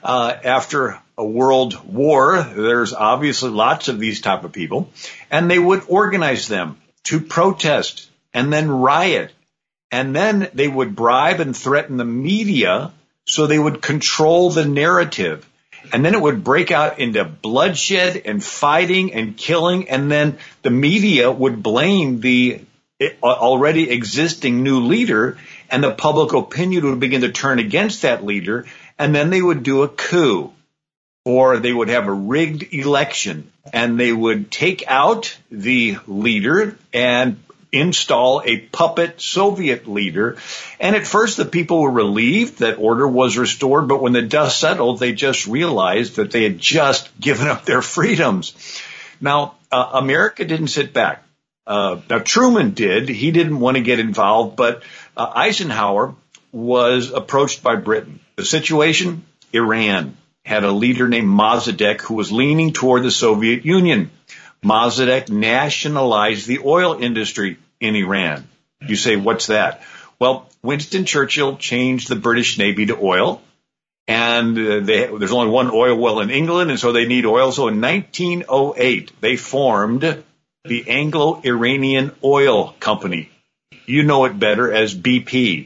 after a world war. There's obviously lots of these type of people. And they would organize them to protest and then riot. And then they would bribe and threaten the media so they would control the narrative. And then it would break out into bloodshed and fighting and killing. And then the media would blame the already existing new leader, and the public opinion would begin to turn against that leader, and then they would do a coup, or they would have a rigged election, and they would take out the leader and install a puppet Soviet leader. And at first the people were relieved that order was restored, but when the dust settled, they just realized that they had just given up their freedoms. Now, America didn't sit back. Now, Truman did. He didn't want to get involved, but Eisenhower was approached by Britain. The situation, Iran had a leader named Mossadegh who was leaning toward the Soviet Union. Mossadegh nationalized the oil industry in Iran. You say, what's that? Well, Winston Churchill changed the British Navy to oil, and there's only one oil well in England, and so they need oil. So in 1908, they formed the Anglo-Iranian Oil Company. You know it better as BP,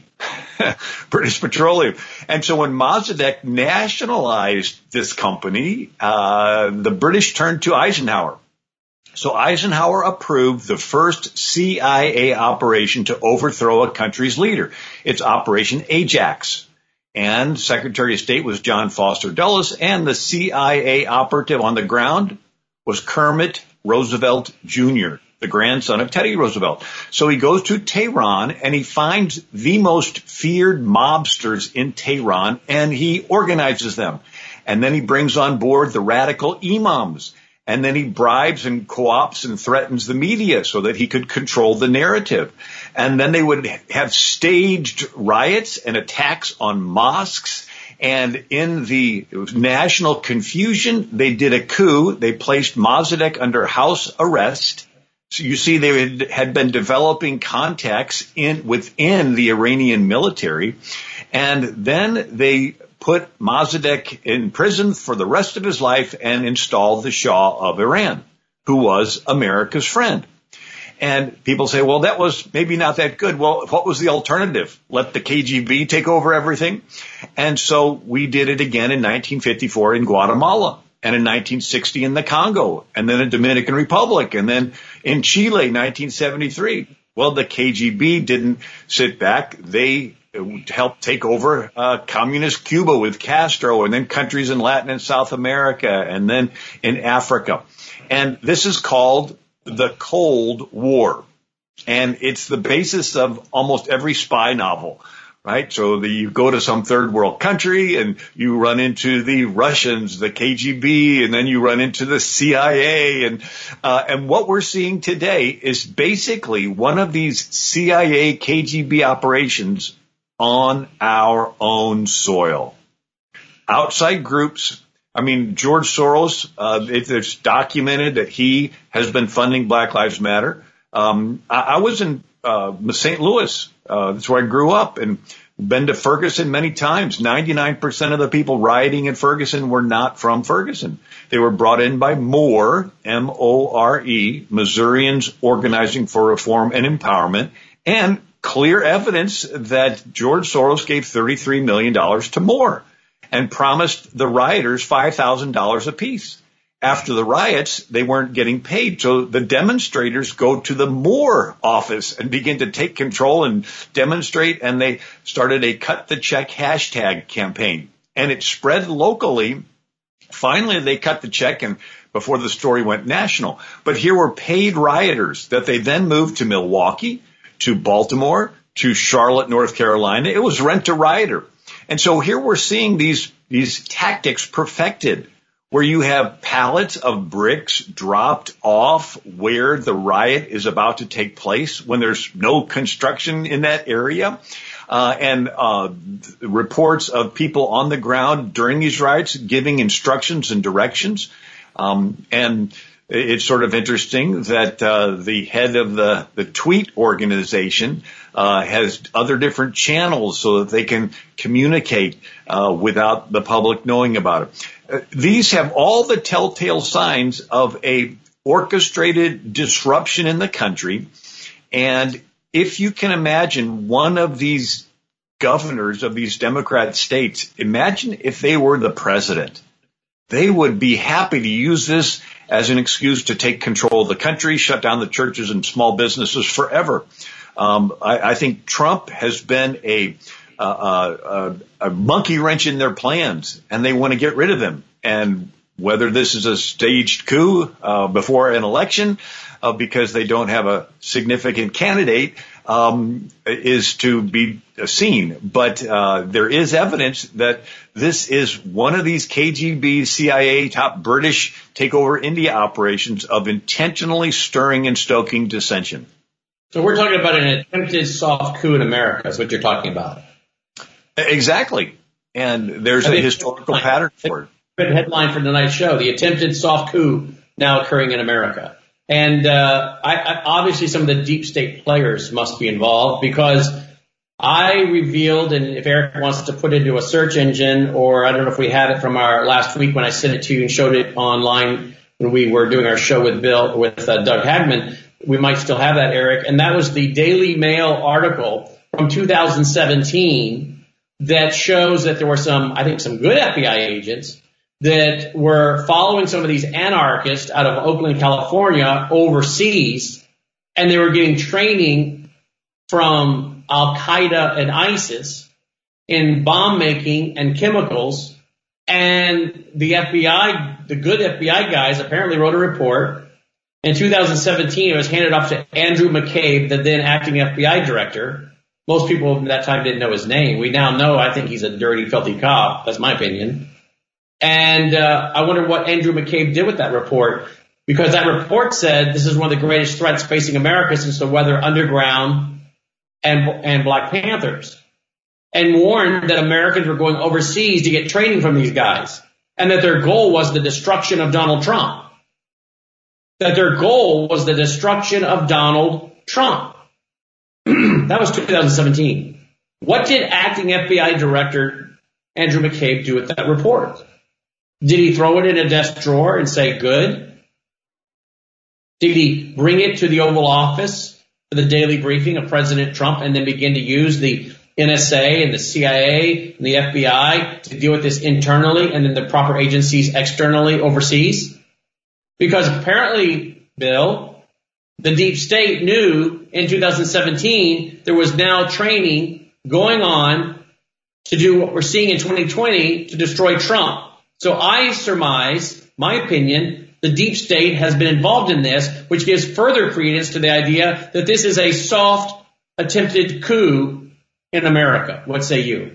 British Petroleum. And so when Mossadegh nationalized this company, the British turned to Eisenhower. So Eisenhower approved the first CIA operation to overthrow a country's leader. It's Operation Ajax. And Secretary of State was John Foster Dulles, and the CIA operative on the ground was Kermit Roosevelt Jr., the grandson of Teddy Roosevelt. So he goes to Tehran and he finds the most feared mobsters in Tehran and he organizes them. And then he brings on board the radical imams. And then he bribes and co-opts and threatens the media so that he could control the narrative. And then they would have staged riots and attacks on mosques. And in the national confusion, they did a coup. They placed Mossadegh under house arrest. So you see, they had been developing contacts within the Iranian military. And then they put Mossadegh in prison for the rest of his life and installed the Shah of Iran, who was America's friend. And people say, well, that was maybe not that good. Well, what was the alternative? Let the KGB take over everything? And so we did it again in 1954 in Guatemala, and in 1960 in the Congo, and then in Dominican Republic, and then in Chile, 1973. Well, the KGB didn't sit back. They helped take over communist Cuba with Castro, and then countries in Latin and South America, and then in Africa. And this is called the Cold War. And it's the basis of almost every spy novel, right? So you go to some third world country and you run into the Russians, the KGB, and then you run into the CIA. And what we're seeing today is basically one of these CIA KGB operations on our own soil. Outside groups. I mean, George Soros, it's documented that he has been funding Black Lives Matter. I was in St. Louis. That's where I grew up, and been to Ferguson many times. 99% of the people rioting in Ferguson were not from Ferguson. They were brought in by MORE, M-O-R-E, Missourians Organizing for Reform and Empowerment, and clear evidence that George Soros gave $33 million to MORE and promised the rioters $5,000 apiece. After the riots, they weren't getting paid. So the demonstrators go to the MORE office and begin to take control and demonstrate. And they started a cut the check hashtag campaign, and it spread locally. Finally, they cut the check. before the story went national. But here were paid rioters that they then moved to Milwaukee, to Baltimore, to Charlotte, North Carolina. It was rent-a-rioter. And so here we're seeing these tactics perfected, where you have pallets of bricks dropped off where the riot is about to take place when there's no construction in that area. And reports of people on the ground during these riots giving instructions and directions. And it's sort of interesting that the head of the tweet organization has other different channels so that they can communicate without the public knowing about it. These have all the telltale signs of a orchestrated disruption in the country. And if you can imagine one of these governors of these Democrat states, imagine if they were the president. They would be happy to use this as an excuse to take control of the country, shut down the churches and small businesses forever. I think Trump has been a monkey wrench in their plans, and they want to get rid of him. And whether this is a staged coup before an election because they don't have a significant candidate is to be seen. But there is evidence that this is one of these KGB, CIA, top British takeover India operations of intentionally stirring and stoking dissension. So we're talking about an attempted soft coup in America is what you're talking about. Exactly. And there's a historical pattern for it. Good headline for tonight's show, the attempted soft coup now occurring in America. And I obviously some of the deep state players must be involved, because I revealed, and if Eric wants to put it into a search engine, or I don't know if we had it from our last week when I sent it to you and showed it online when we were doing our show with Doug Hagman, we might still have that, Eric. And that was the Daily Mail article from 2017 that shows that there were some good FBI agents that were following some of these anarchists out of Oakland, California, overseas, and they were getting training from Al-Qaeda and ISIS in bomb making and chemicals. And the FBI, the good FBI guys, apparently wrote a report. In 2017, it was handed off to Andrew McCabe, the then acting FBI director. Most people at that time didn't know his name. We now know, I think he's a dirty, filthy cop. That's my opinion. And I wonder what Andrew McCabe did with that report, because that report said this is one of the greatest threats facing America since the Weather Underground and Black Panthers, and warned that Americans were going overseas to get training from these guys, and that their goal was the destruction of Donald Trump. That their goal was the destruction of Donald Trump. That was 2017. What did acting FBI Director Andrew McCabe do with that report? Did he throw it in a desk drawer and say, good? Did he bring it to the Oval Office for the daily briefing of President Trump and then begin to use the NSA and the CIA and the FBI to deal with this internally and then the proper agencies externally overseas? Because apparently, Bill, the deep state knew in 2017 there was now training going on to do what we're seeing in 2020 to destroy Trump. So I surmise, my opinion, the deep state has been involved in this, which gives further credence to the idea that this is a soft attempted coup in America. What say you?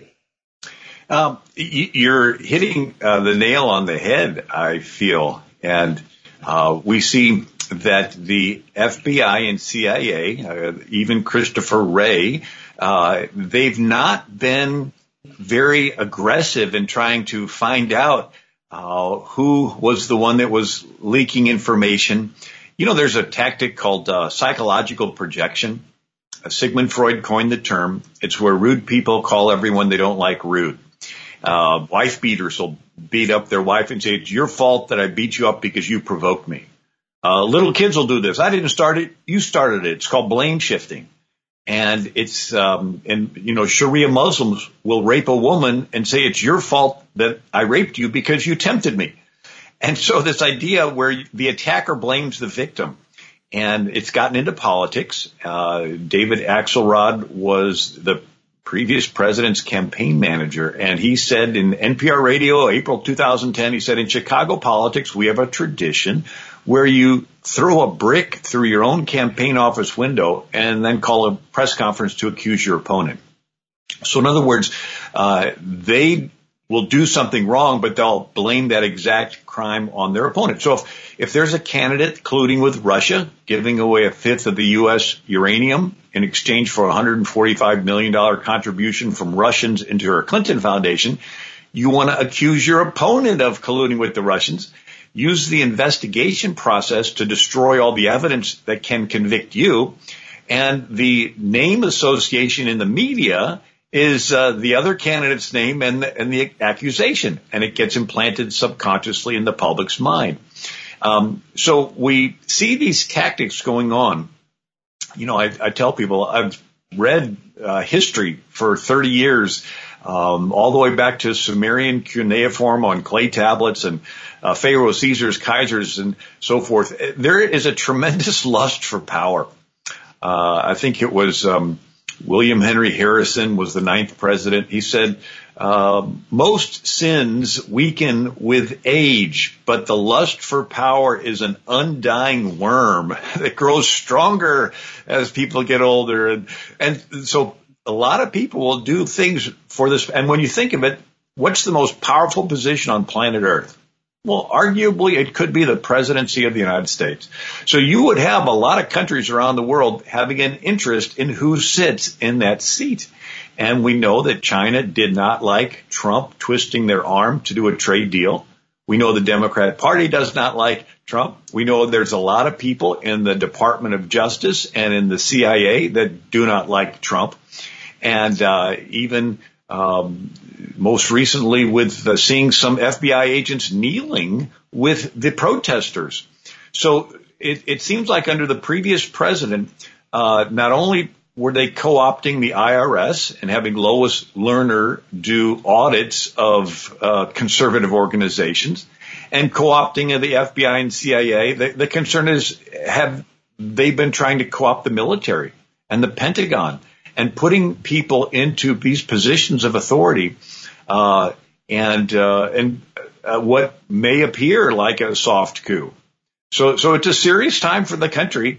You're hitting the nail on the head, I feel. And we see that the FBI and CIA, even Christopher Wray, they've not been very aggressive in trying to find out who was the one that was leaking information. You know, there's a tactic called psychological projection. Sigmund Freud coined the term. It's where rude people call everyone they don't like rude. Wife beaters will beat up their wife and say, it's your fault that I beat you up because you provoked me. Little kids will do this. I didn't start it. You started it. It's called blame shifting. And it's, Sharia Muslims will rape a woman and say, it's your fault that I raped you because you tempted me. And so this idea where the attacker blames the victim, and it's gotten into politics. David Axelrod was the previous president's campaign manager, and he said in NPR radio, April 2010, he said, in Chicago politics, we have a tradition where you throw a brick through your own campaign office window and then call a press conference to accuse your opponent. So in other words, they will do something wrong, but they'll blame that exact crime on their opponent. So if there's a candidate colluding with Russia, giving away a fifth of the U.S. uranium in exchange for a $145 million contribution from Russians into her Clinton Foundation, you want to accuse your opponent of colluding with the Russians, use the investigation process to destroy all the evidence that can convict you, and the name association in the media is the other candidate's name and the accusation, and it gets implanted subconsciously in the public's mind. So we see these tactics going on. You know, I tell people I've read history for 30 years, all the way back to Sumerian cuneiform on clay tablets and Pharaoh, Caesars, Kaisers, and so forth. There is a tremendous lust for power. I think it was William Henry Harrison was the 9th president. He said, most sins weaken with age, but the lust for power is an undying worm that grows stronger as people get older. And so a lot of people will do things for this. And when you think of it, what's the most powerful position on planet Earth? Well, arguably, it could be the presidency of the United States. So you would have a lot of countries around the world having an interest in who sits in that seat. And we know that China did not like Trump twisting their arm to do a trade deal. We know the Democratic Party does not like Trump. We know there's a lot of people in the Department of Justice and in the CIA that do not like Trump. And even most recently with seeing some FBI agents kneeling with the protesters. So it seems like under the previous president, not only were they co-opting the IRS and having Lois Lerner do audits of conservative organizations and co-opting of the FBI and CIA, the concern is, have they been trying to co-opt the military and the Pentagon and putting people into these positions of authority, and what may appear like a soft coup. So it's a serious time for the country.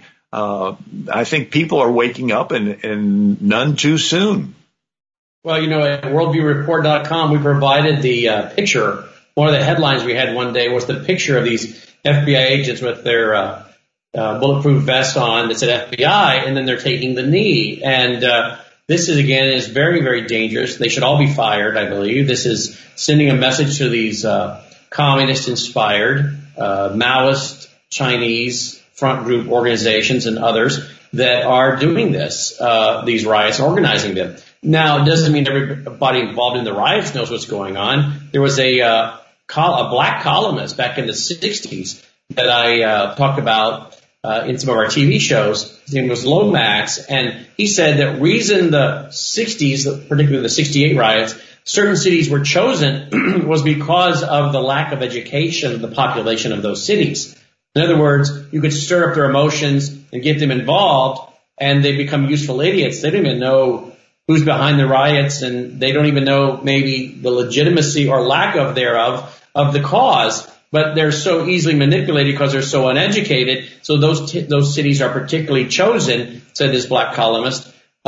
I think people are waking up and none too soon. Well, you know, at worldviewreport.com, we provided the picture. One of the headlines we had one day was the picture of these FBI agents with their bulletproof vest on that said FBI, and then they're taking the knee. And this is, again, is very, very dangerous. They should all be fired, I believe. This is sending a message to these communist-inspired, Maoist, Chinese front group organizations and others that are doing this, these riots, organizing them. Now, it doesn't mean everybody involved in the riots knows what's going on. There was a black columnist back in the 60s that I talked about in some of our TV shows. His name was Lomax, and he said that reason the 60s, particularly the 68 riots, certain cities were chosen was because of the lack of education of the population of those cities. In other words, you could stir up their emotions and get them involved, and they become useful idiots. They don't even know who's behind the riots, and they don't even know maybe the legitimacy or lack of thereof of the cause. But they're so easily manipulated because they're so uneducated. So those cities are particularly chosen, said this black columnist,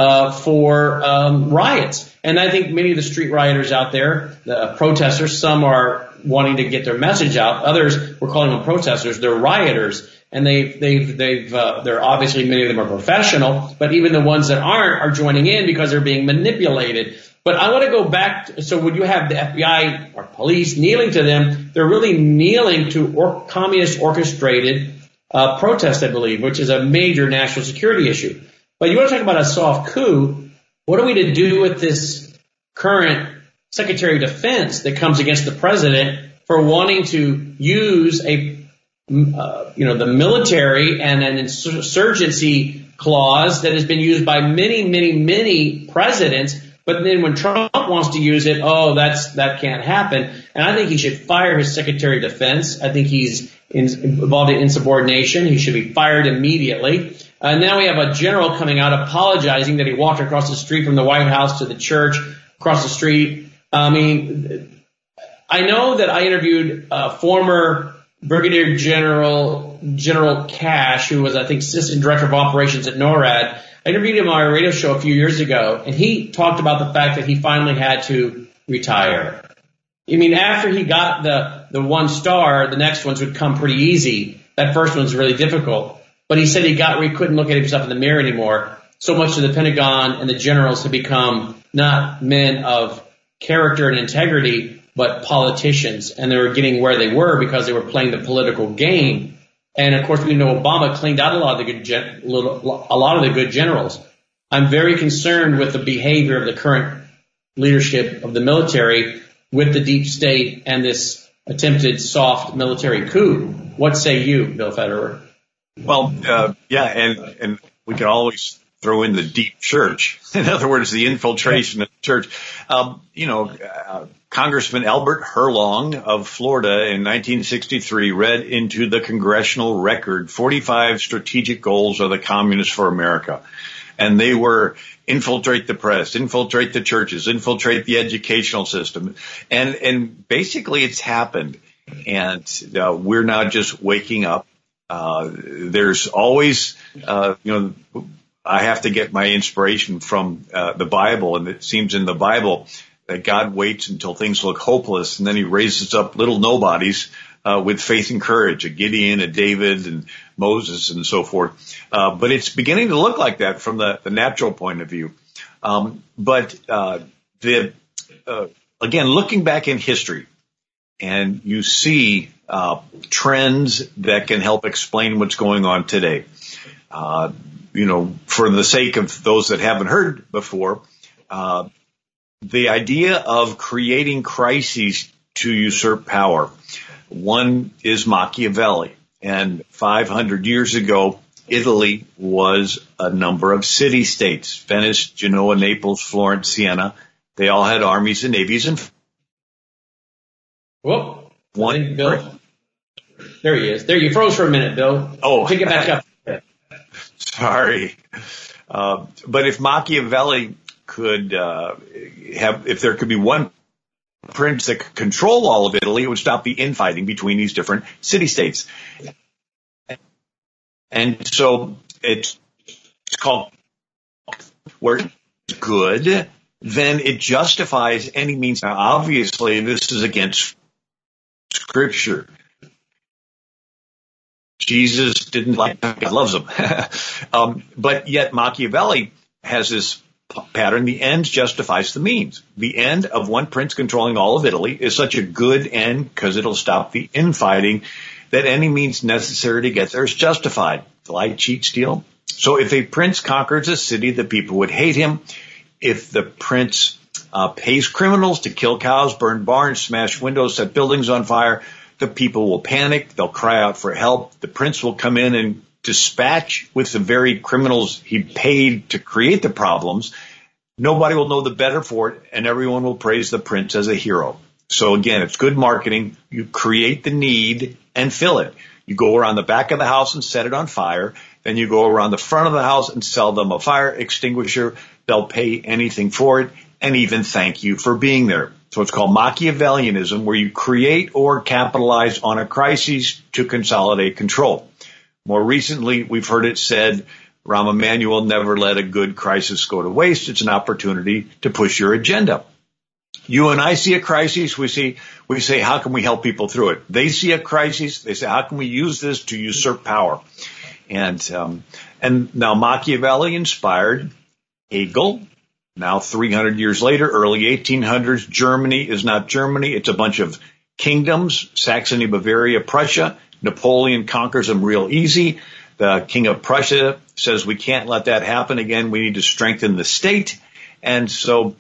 for riots. And I think many of the street rioters out there, the protesters, some are wanting to get their message out. Others, we're calling them protesters. They're rioters, and they're obviously, many of them are professional, but even the ones that aren't are joining in because they're being manipulated. But I want to go back. So when you have the FBI or police kneeling to them, they're really kneeling to communist orchestrated protest, I believe, which is a major national security issue. But you want to talk about a soft coup? What are we to do with this current Secretary of Defense that comes against the president for wanting to use the military and an insurgency clause that has been used by many, many, many presidents? But then when Trump wants to use it, that can't happen. And I think he should fire his Secretary of Defense. I think he's involved in insubordination. He should be fired immediately. And now we have a general coming out apologizing that he walked across the street from the White House to the church across the street. I mean, I know that I interviewed former Brigadier General Cash, who was, I think, Assistant Director of Operations at NORAD. I interviewed him on our radio show a few years ago, and he talked about the fact that he finally had to retire. I mean, after he got the 1 star, the next ones would come pretty easy. That first one's really difficult. But he said he got where he couldn't look at himself in the mirror anymore. So much of the Pentagon and the generals had become not men of character and integrity, but politicians. And they were getting where they were because they were playing the political game. And of course, we know Obama cleaned out a lot of the good generals. I'm very concerned with the behavior of the current leadership of the military with the deep state and this attempted soft military coup. What say you, Bill Federer? Well, and we can always throw in the deep church. In other words, the infiltration of the church. Congressman Albert Herlong of Florida in 1963 read into the congressional record 45 strategic goals of the Communists for America. And they were infiltrate the press, infiltrate the churches, infiltrate the educational system. And basically it's happened. And we're now just waking up. There's always, I have to get my inspiration from the Bible. And it seems in the Bible that God waits until things look hopeless, and then he raises up little nobodies with faith and courage, a Gideon, a David, and Moses, and so forth. But it's beginning to look like that from the natural point of view. Again, looking back in history, and you see trends that can help explain what's going on today. For the sake of those that haven't heard before, the idea of creating crises to usurp power. One is Machiavelli. And 500 years ago, Italy was a number of city-states. Venice, Genoa, Naples, Florence, Siena. They all had armies and navies. And whoop. Bill. There he is. There, you froze for a minute, Bill. Oh. Pick it back up. Sorry. But if Machiavelli could if there could be one prince that could control all of Italy, it would stop the infighting between these different city-states. And so it's called where it's good, then it justifies any means. Now, obviously, this is against Scripture. Jesus didn't like them. God loves them. But yet Machiavelli has this pattern. The end justifies the means. The end of one prince controlling all of Italy is such a good end because it'll stop the infighting that any means necessary to get there is justified. Lie, cheat, steal. So if a prince conquers a city, the people would hate him. If the prince pays criminals to kill cows, burn barns, smash windows, set buildings on fire, the people will panic. They'll cry out for help. The prince will come in and dispatch with the very criminals he paid to create the problems. Nobody will know the better for it, and everyone will praise the prince as a hero. So again, it's good marketing. You create the need and fill it. You go around the back of the house and set it on fire. Then you go around the front of the house and sell them a fire extinguisher. They'll pay anything for it and even thank you for being there. So it's called Machiavellianism, where you create or capitalize on a crisis to consolidate control. More recently, we've heard it said, Rahm Emanuel, never let a good crisis go to waste. It's an opportunity to push your agenda. You and I see a crisis. We say, how can we help people through it? They see a crisis. They say, how can we use this to usurp power? And now Machiavelli inspired Hegel. Now 300 years later, early 1800s, Germany is not Germany. It's a bunch of kingdoms, Saxony, Bavaria, Prussia. Napoleon conquers them real easy. The king of Prussia says we can't let that happen again. We need to strengthen the state. And so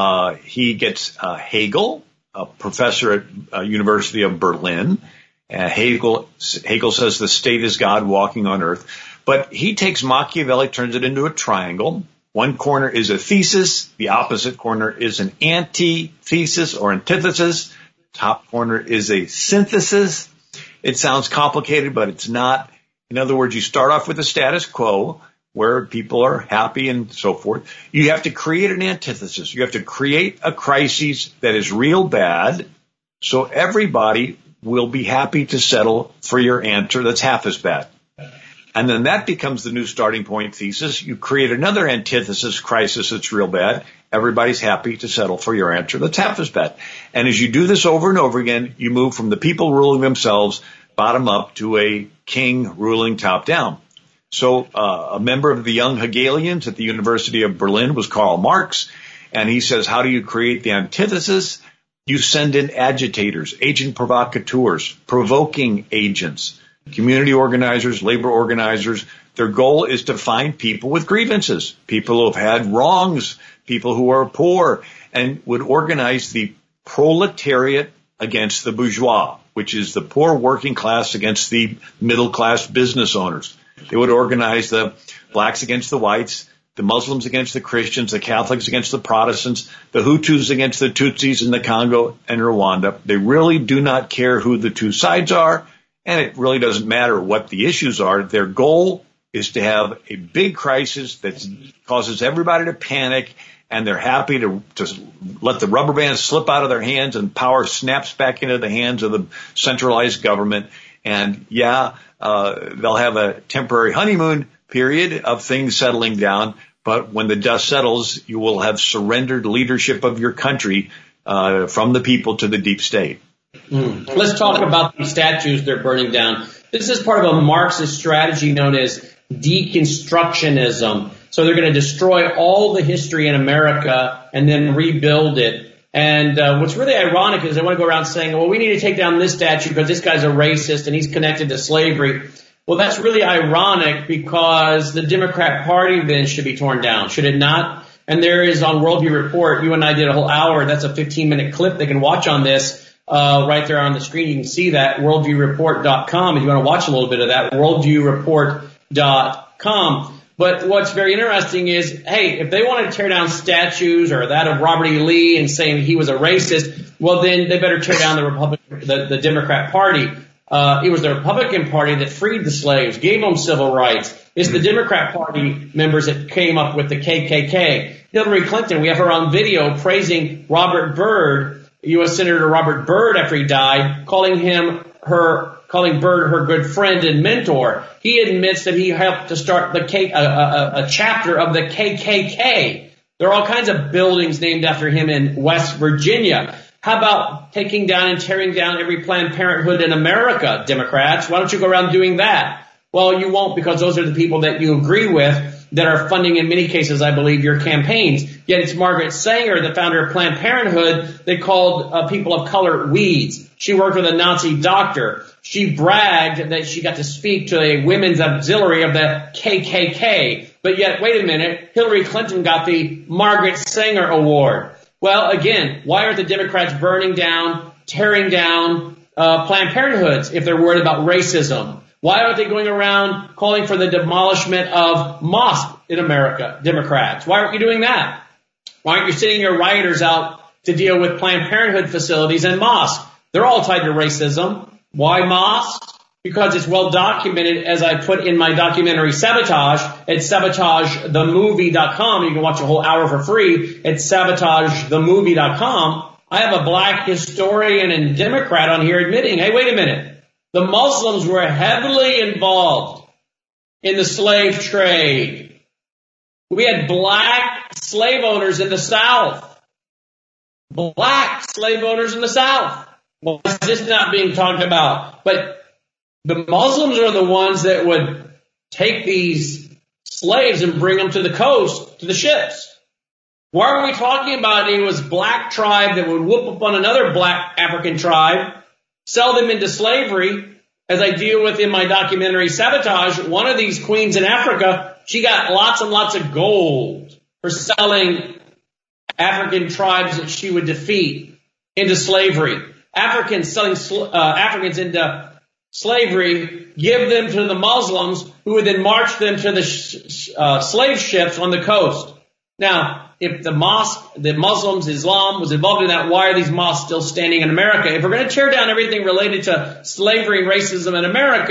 he gets Hegel, a professor at University of Berlin. Hegel says the state is God walking on earth. But he takes Machiavelli, turns it into a triangle. One corner is a thesis. The opposite corner is an antithesis or antithesis. Top corner is a synthesis. It sounds complicated, but it's not. In other words, you start off with the status quo where people are happy and so forth. You have to create an antithesis. You have to create a crisis that is real bad so everybody will be happy to settle for your answer that's half as bad. And then that becomes the new starting point thesis. You create another antithesis crisis that's real bad. Everybody's happy to settle for your answer that's half as bad. And as you do this over and over again, you move from the people ruling themselves bottom up to a king ruling top down. So a member of the young Hegelians at the University of Berlin was Karl Marx. And he says, how do you create the antithesis? You send in agitators, agent provocateurs, provoking agents, community organizers, labor organizers. Their goal is to find people with grievances, people who have had wrongs, people who are poor, and would organize the proletariat against the bourgeois, which is the poor working class against the middle class business owners. They would organize the blacks against the whites, the Muslims against the Christians, the Catholics against the Protestants, the Hutus against the Tutsis in the Congo and Rwanda. They really do not care who the two sides are, and it really doesn't matter what the issues are. Their goal is to have a big crisis that causes everybody to panic, and they're happy to let the rubber band slip out of their hands and power snaps back into the hands of the centralized government. And they'll have a temporary honeymoon period of things settling down, but when the dust settles, you will have surrendered leadership of your country from the people to the deep state. Let's talk about the statues they're burning down. This is part of a Marxist strategy known as deconstructionism. So they're going to destroy all the history in America and then rebuild it. And what's really ironic is they want to go around saying, well, we need to take down this statue because this guy's a racist and he's connected to slavery. Well, that's really ironic because the Democrat Party then should be torn down, should it not? And there is on Worldview Report, you and I did a whole hour, that's a 15-minute clip they can watch on this right there on the screen. You can see that, worldviewreport.com, if you want to watch a little bit of that, worldviewreport.com. But what's very interesting is, hey, if they want to tear down statues or that of Robert E. Lee and saying he was a racist, well, then they better tear down the Democrat Party. It was the Republican Party that freed the slaves, gave them civil rights. It's the Democrat Party members that came up with the KKK. Hillary Clinton, we have her on video praising Robert Byrd, U.S. Senator Robert Byrd after he died, calling Byrd her good friend and mentor. He admits that he helped to start a chapter of the KKK. There are all kinds of buildings named after him in West Virginia. How about taking down and tearing down every Planned Parenthood in America, Democrats? Why don't you go around doing that? Well, you won't, because those are the people that you agree with that are funding, in many cases, I believe, your campaigns. Yet it's Margaret Sanger, the founder of Planned Parenthood, that called people of color weeds. She worked with a Nazi doctor. She bragged that she got to speak to a women's auxiliary of the KKK. But yet, wait a minute, Hillary Clinton got the Margaret Sanger Award. Well, again, why aren't the Democrats burning down, tearing down Planned Parenthoods if they're worried about racism? Why aren't they going around calling for the demolishment of mosques in America, Democrats? Why aren't you doing that? Why aren't you sending your rioters out to deal with Planned Parenthood facilities and mosques? They're all tied to racism. Why mosques? Because it's well documented, as I put in my documentary Sabotage at sabotagethemovie.com. You can watch a whole hour for free at sabotagethemovie.com. I have a black historian and Democrat on here admitting, hey, wait a minute. The Muslims were heavily involved in the slave trade. We had black slave owners in the South. Black slave owners in the South. Well, this is not being talked about. But the Muslims are the ones that would take these slaves and bring them to the coast, to the ships. Why are we talking about it was black tribe that would whoop up on another black African tribe, sell them into slavery? As I deal with in my documentary Sabotage, one of these queens in Africa, she got lots and lots of gold for selling African tribes that she would defeat into slavery. Africans selling Africans into slavery, give them to the Muslims, who would then march them to the slave ships on the coast. Now, if the Muslims, Islam was involved in that, why are these mosques still standing in America? If we're going to tear down everything related to slavery and racism in America,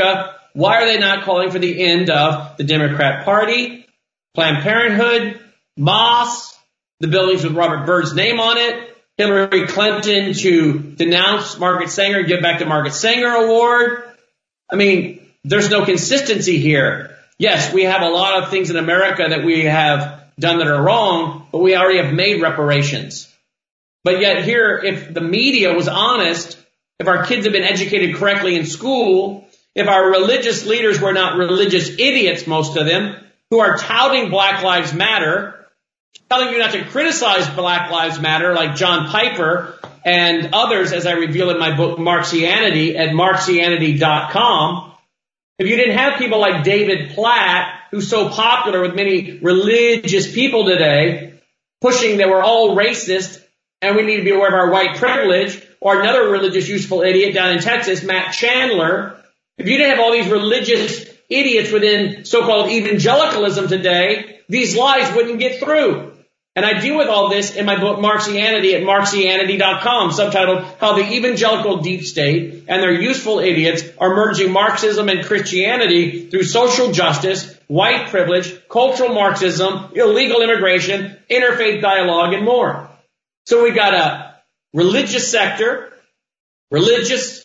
why are they not calling for the end of the Democrat Party, Planned Parenthood, Moss, the buildings with Robert Byrd's name on it, Hillary Clinton to denounce Margaret Sanger and give back the Margaret Sanger Award? I mean, there's no consistency here. Yes, we have a lot of things in America that we have done that are wrong, but we already have made reparations. But yet here, if the media was honest, if our kids have been educated correctly in school, if our religious leaders were not religious idiots, most of them, who are touting Black Lives Matter, telling you not to criticize Black Lives Matter like John Piper and others, as I reveal in my book Marxianity at Marxianity.com, if you didn't have people like David Platt, who's so popular with many religious people today, pushing that we're all racist and we need to be aware of our white privilege, or another religious useful idiot down in Texas, Matt Chandler, if you didn't have all these religious idiots within so-called evangelicalism today, these lies wouldn't get through. And I deal with all this in my book Marxianity at Marxianity.com, subtitled How the Evangelical Deep State and Their Useful Idiots Are Merging Marxism and Christianity Through Social Justice, White Privilege, Cultural Marxism, Illegal Immigration, Interfaith Dialogue, and more. So we've got a religious sector, religion,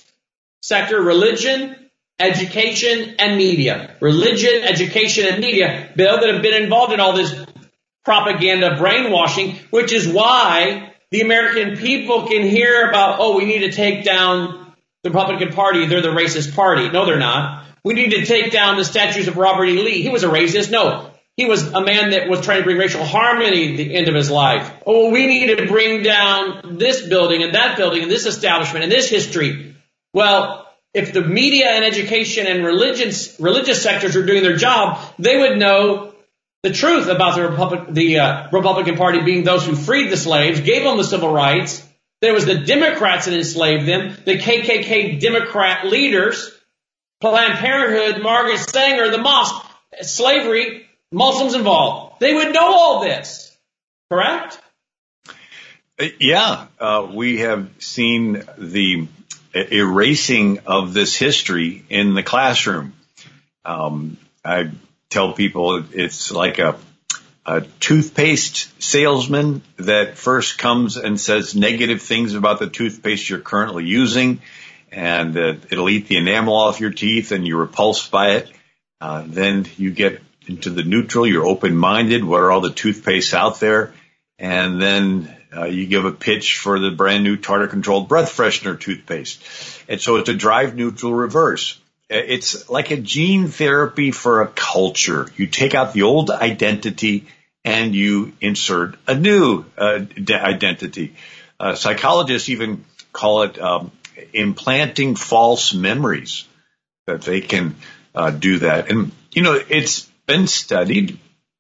education, and media. Religion, education, and media, Bill, that have been involved in all this propaganda brainwashing, which is why the American people can hear about, oh, we need to take down the Republican Party. They're the racist party. No, they're not. We need to take down the statues of Robert E. Lee. He was a racist. No, he was a man that was trying to bring racial harmony at the end of his life. Oh, we need to bring down this building and that building and this establishment and this history. Well, if the media and education and religious sectors are doing their job, they would know the truth about the Republican Party being those who freed the slaves, gave them the civil rights. There was the Democrats that enslaved them, the KKK Democrat leaders, Planned Parenthood, Margaret Sanger, the mosque, slavery, Muslims involved. They would know all this, correct? Yeah, we have seen the erasing of this history in the classroom. I tell people it's like a toothpaste salesman that first comes and says negative things about the toothpaste you're currently using, and it'll eat the enamel off your teeth and you're repulsed by it. Then you get into the neutral, you're open-minded, what are all the toothpastes out there? And then you give a pitch for the brand new tartar-controlled breath freshener toothpaste. And so it's a drive neutral reverse. It's like a gene therapy for a culture. You take out the old identity and you insert a new identity. Psychologists even call it implanting false memories, that they can do that. And, it's been studied.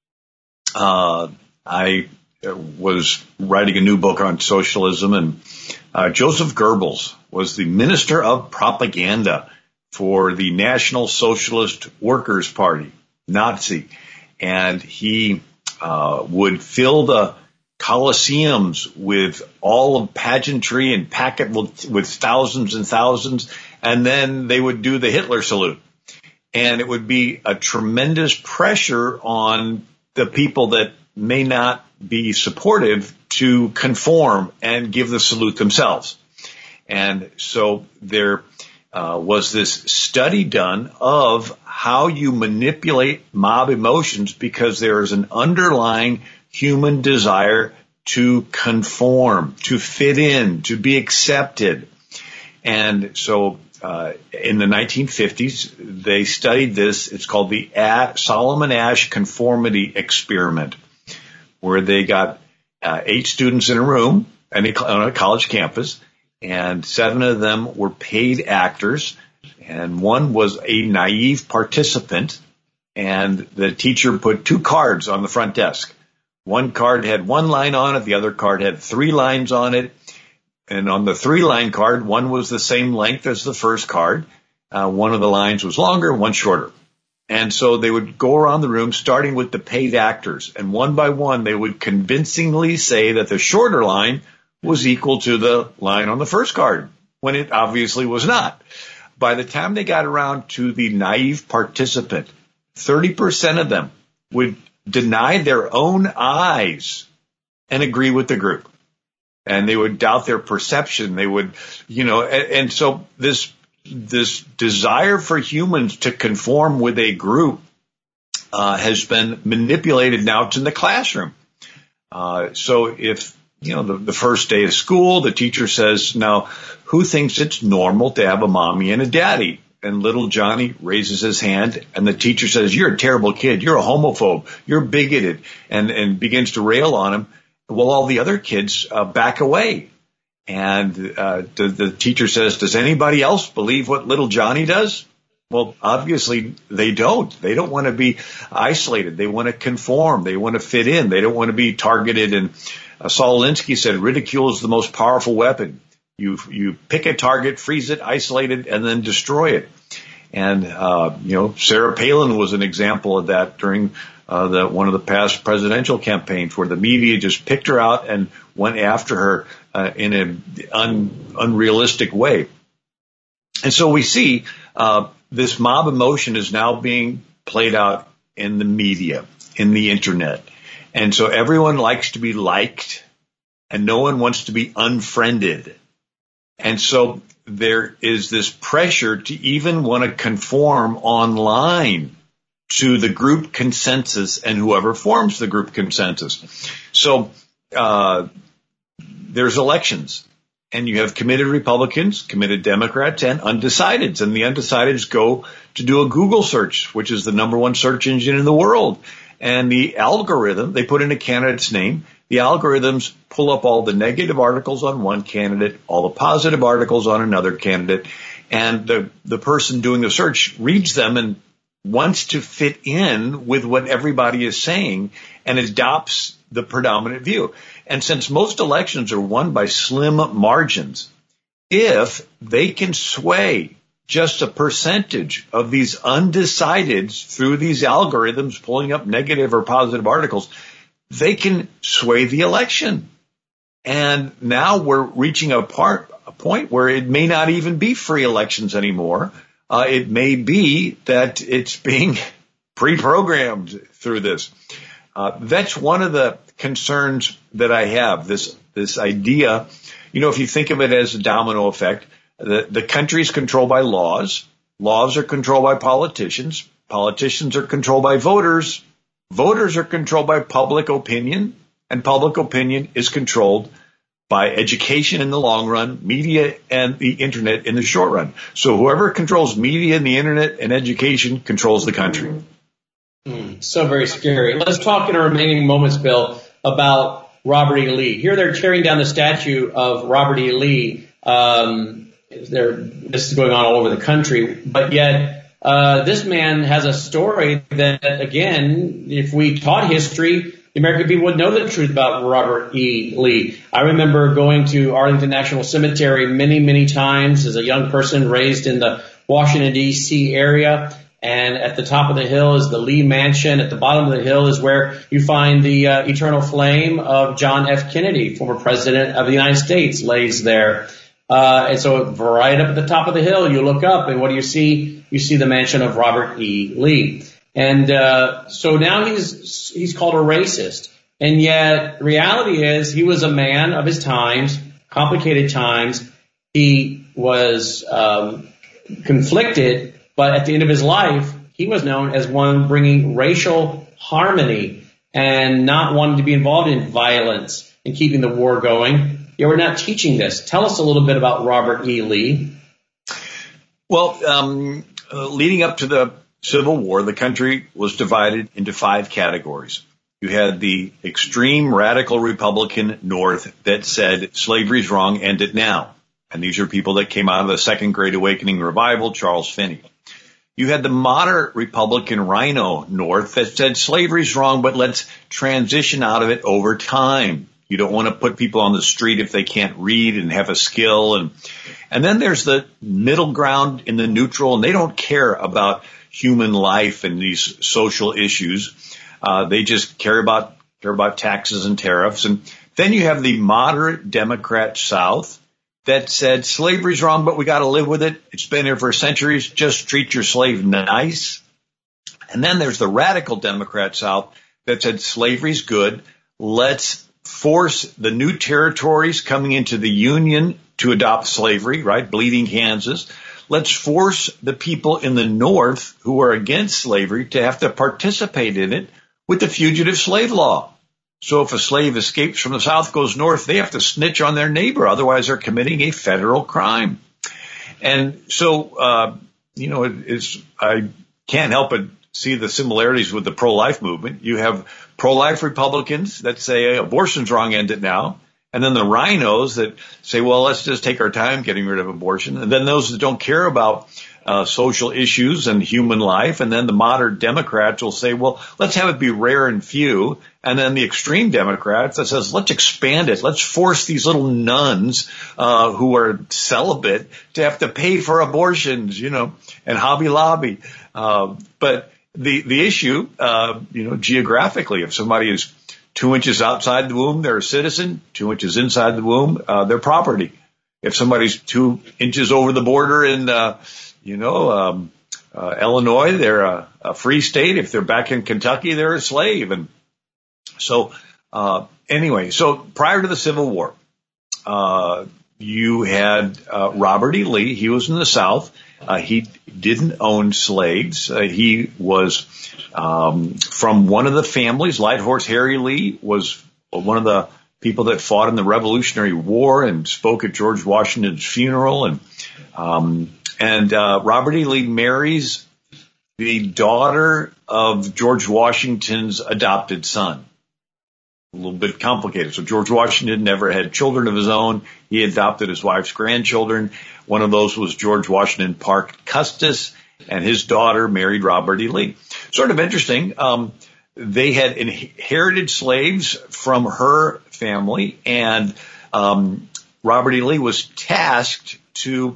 I was writing a new book on socialism, and Joseph Goebbels was the minister of propaganda for the National Socialist Workers' Party, Nazi. And he would fill the coliseums with all of pageantry and pack it with thousands and thousands, and then they would do the Hitler salute. And it would be a tremendous pressure on the people that may not be supportive to conform and give the salute themselves. And so there was this study done of how you manipulate mob emotions, because there is an underlying human desire to conform, to fit in, to be accepted. And so in the 1950s, they studied this. It's called the Solomon Asch Conformity Experiment, where they got 8 students in a room on a college campus, and 7 of them were paid actors, and one was a naive participant, and the teacher put 2 cards on the front desk. One card had 1 line on it, the other card had 3 lines on it, and on the 3-line card, one was the same length as the first card. One of the lines was longer, one shorter. And so they would go around the room, starting with the paid actors, and one by one, they would convincingly say that the shorter line was equal to the line on the first card, when it obviously was not. by the time they got around to the naive participant, 30% of them would deny their own eyes and agree with the group. And they would doubt their perception. They would, and so this desire for humans to conform with a group has been manipulated now to the classroom. So if, the first day of school, the teacher says, now, who thinks it's normal to have a mommy and a daddy? And little Johnny raises his hand, and the teacher says, you're a terrible kid. You're a homophobe. You're bigoted, and begins to rail on him. Well, all the other kids back away. And the teacher says, does anybody else believe what little Johnny does? Well, obviously they don't. They don't want to be isolated. They want to conform. They want to fit in. They don't want to be targeted. And Saul Alinsky said, ridicule is the most powerful weapon. You pick a target, freeze it, isolate it, and then destroy it. And, Sarah Palin was an example of that during one of the past presidential campaigns, where the media just picked her out and went after her in an unrealistic way. And so we see this mob emotion is now being played out in the media, in the internet. And so everyone likes to be liked, and no one wants to be unfriended. And so there is this pressure to even want to conform online to the group consensus and whoever forms the group consensus. So there's elections, and you have committed Republicans, committed Democrats, and undecideds. And the undecideds go to do a Google search, which is the number one search engine in the world. And the algorithm, they put in a candidate's name. The algorithms pull up all the negative articles on one candidate, all the positive articles on another candidate. And the person doing the search reads them and wants to fit in with what everybody is saying and adopts the predominant view. And since most elections are won by slim margins, if they can sway just a percentage of these undecideds through these algorithms pulling up negative or positive articles, they can sway the election. And now we're reaching a point where it may not even be free elections anymore. It may be that it's being pre-programmed through this. That's one of the concerns that I have, this idea. If you think of it as a domino effect, the country is controlled by laws. Laws are controlled by politicians. Politicians are controlled by voters. Voters are controlled by public opinion, and public opinion is controlled by education in the long run, media and the internet in the short run. So whoever controls media and the internet and education controls the country. So very scary. Let's talk in our remaining moments, Bill, about Robert E. Lee. Here they're tearing down the statue of Robert E. Lee. This is going on all over the country, but yet this man has a story that, again, if we taught history, the American people would know the truth about Robert E. Lee. I remember going to Arlington National Cemetery many, many times as a young person raised in the Washington, D.C. area. And at the top of the hill is the Lee Mansion. At the bottom of the hill is where you find the eternal flame of John F. Kennedy, former president of the United States, lays there. And so right up at the top of the hill, you look up, and what do you see? You see the mansion of Robert E. Lee. And so now he's called a racist. And yet reality is he was a man of his times, complicated times. He was conflicted, but at the end of his life, he was known as one bringing racial harmony and not wanting to be involved in violence and keeping the war going. Yeah, we're not teaching this. Tell us a little bit about Robert E. Lee. Well, leading up to the Civil War, the country was divided into 5 categories. You had the extreme radical Republican North that said slavery's wrong, end it now. And these are people that came out of the Second Great Awakening revival, Charles Finney. You had the moderate Republican Rhino North that said slavery's wrong, but let's transition out of it over time. You don't want to put people on the street if they can't read and have a skill. And then there's the middle ground in the neutral, and they don't care about human life and these social issues. They just care about taxes and tariffs. And then you have the moderate Democrat South that said slavery's wrong, but we got to live with it. It's been here for centuries. Just treat your slave nice. And then there's the radical Democrat South that said slavery's good. Let's force the new territories coming into the Union to adopt slavery, right? Bleeding Kansas. Let's force the people in the North who are against slavery to have to participate in it with the fugitive slave law. So if a slave escapes from the South, goes north, they have to snitch on their neighbor. Otherwise, they're committing a federal crime. And so, I can't help but see the similarities with the pro-life movement. You have pro-life Republicans that say abortion's wrong, end it now. And then the rhinos that say, well, let's just take our time getting rid of abortion. And then those that don't care about social issues and human life. And then the moderate Democrats will say, well, let's have it be rare and few. And then the extreme Democrats that says, let's expand it. Let's force these little nuns who are celibate to have to pay for abortions, and Hobby Lobby. But the issue, geographically, if somebody is 2 inches outside the womb, they're a citizen. 2 inches inside the womb, they're property. If somebody's 2 inches over the border in, Illinois, they're a free state. If they're back in Kentucky, they're a slave. And so, anyway, so prior to the Civil War, you had Robert E. Lee. He was in the South. He didn't own slaves. He was from one of the families. Light Horse Harry Lee was one of the people that fought in the Revolutionary War and spoke at George Washington's funeral. And Robert E. Lee marries the daughter of George Washington's adopted son. A little bit complicated. So George Washington never had children of his own. He adopted his wife's grandchildren. One of those was George Washington Parke Custis, and his daughter married Robert E. Lee. Sort of interesting. They had inherited slaves from her family, and Robert E. Lee was tasked to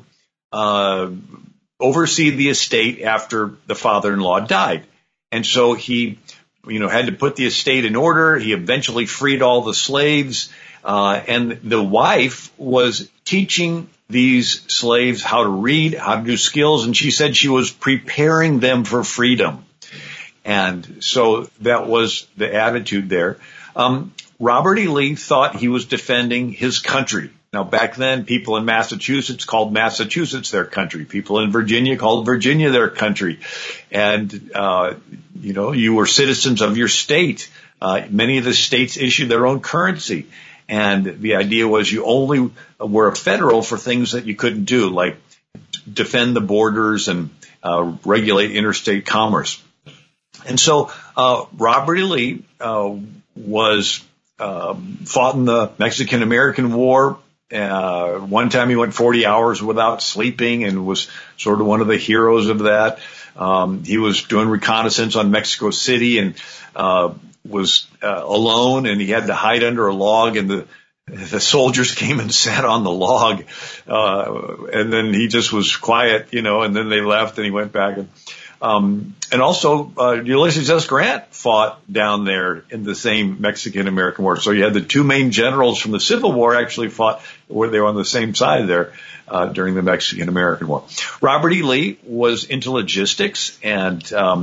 oversee the estate after the father-in-law died. And so he had to put the estate in order. He eventually freed all the slaves. And the wife was teaching these slaves how to read, how to do skills. And she said she was preparing them for freedom. And so that was the attitude there. Robert E. Lee thought he was defending his country. Now, back then, people in Massachusetts called Massachusetts their country. People in Virginia called Virginia their country. And, you were citizens of your state. Many of the states issued their own currency. And the idea was you only were a federal for things that you couldn't do, like defend the borders and regulate interstate commerce. And so Robert E. Lee was fought in the Mexican-American War. One time he went 40 hours without sleeping and was sort of one of the heroes of that. He was doing reconnaissance on Mexico City and was alone, and he had to hide under a log, and the soldiers came and sat on the log, and then he just was quiet, and then they left and he went back. And also, Ulysses S. Grant fought down there in the same Mexican-American War. So you had the two main generals from the Civil War actually fought, where they were on the same side there, during the Mexican-American War. Robert E. Lee was into logistics and,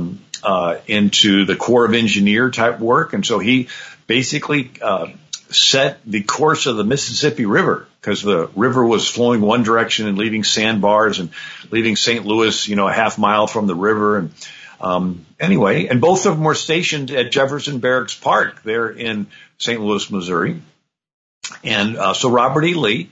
into the Corps of Engineer type work. And so he basically, set the course of the Mississippi River, because the river was flowing one direction and leaving sandbars and leaving St. Louis, a half mile from the river. And anyway, and both of them were stationed at Jefferson Barracks Park there in St. Louis, Missouri. And so Robert E. Lee,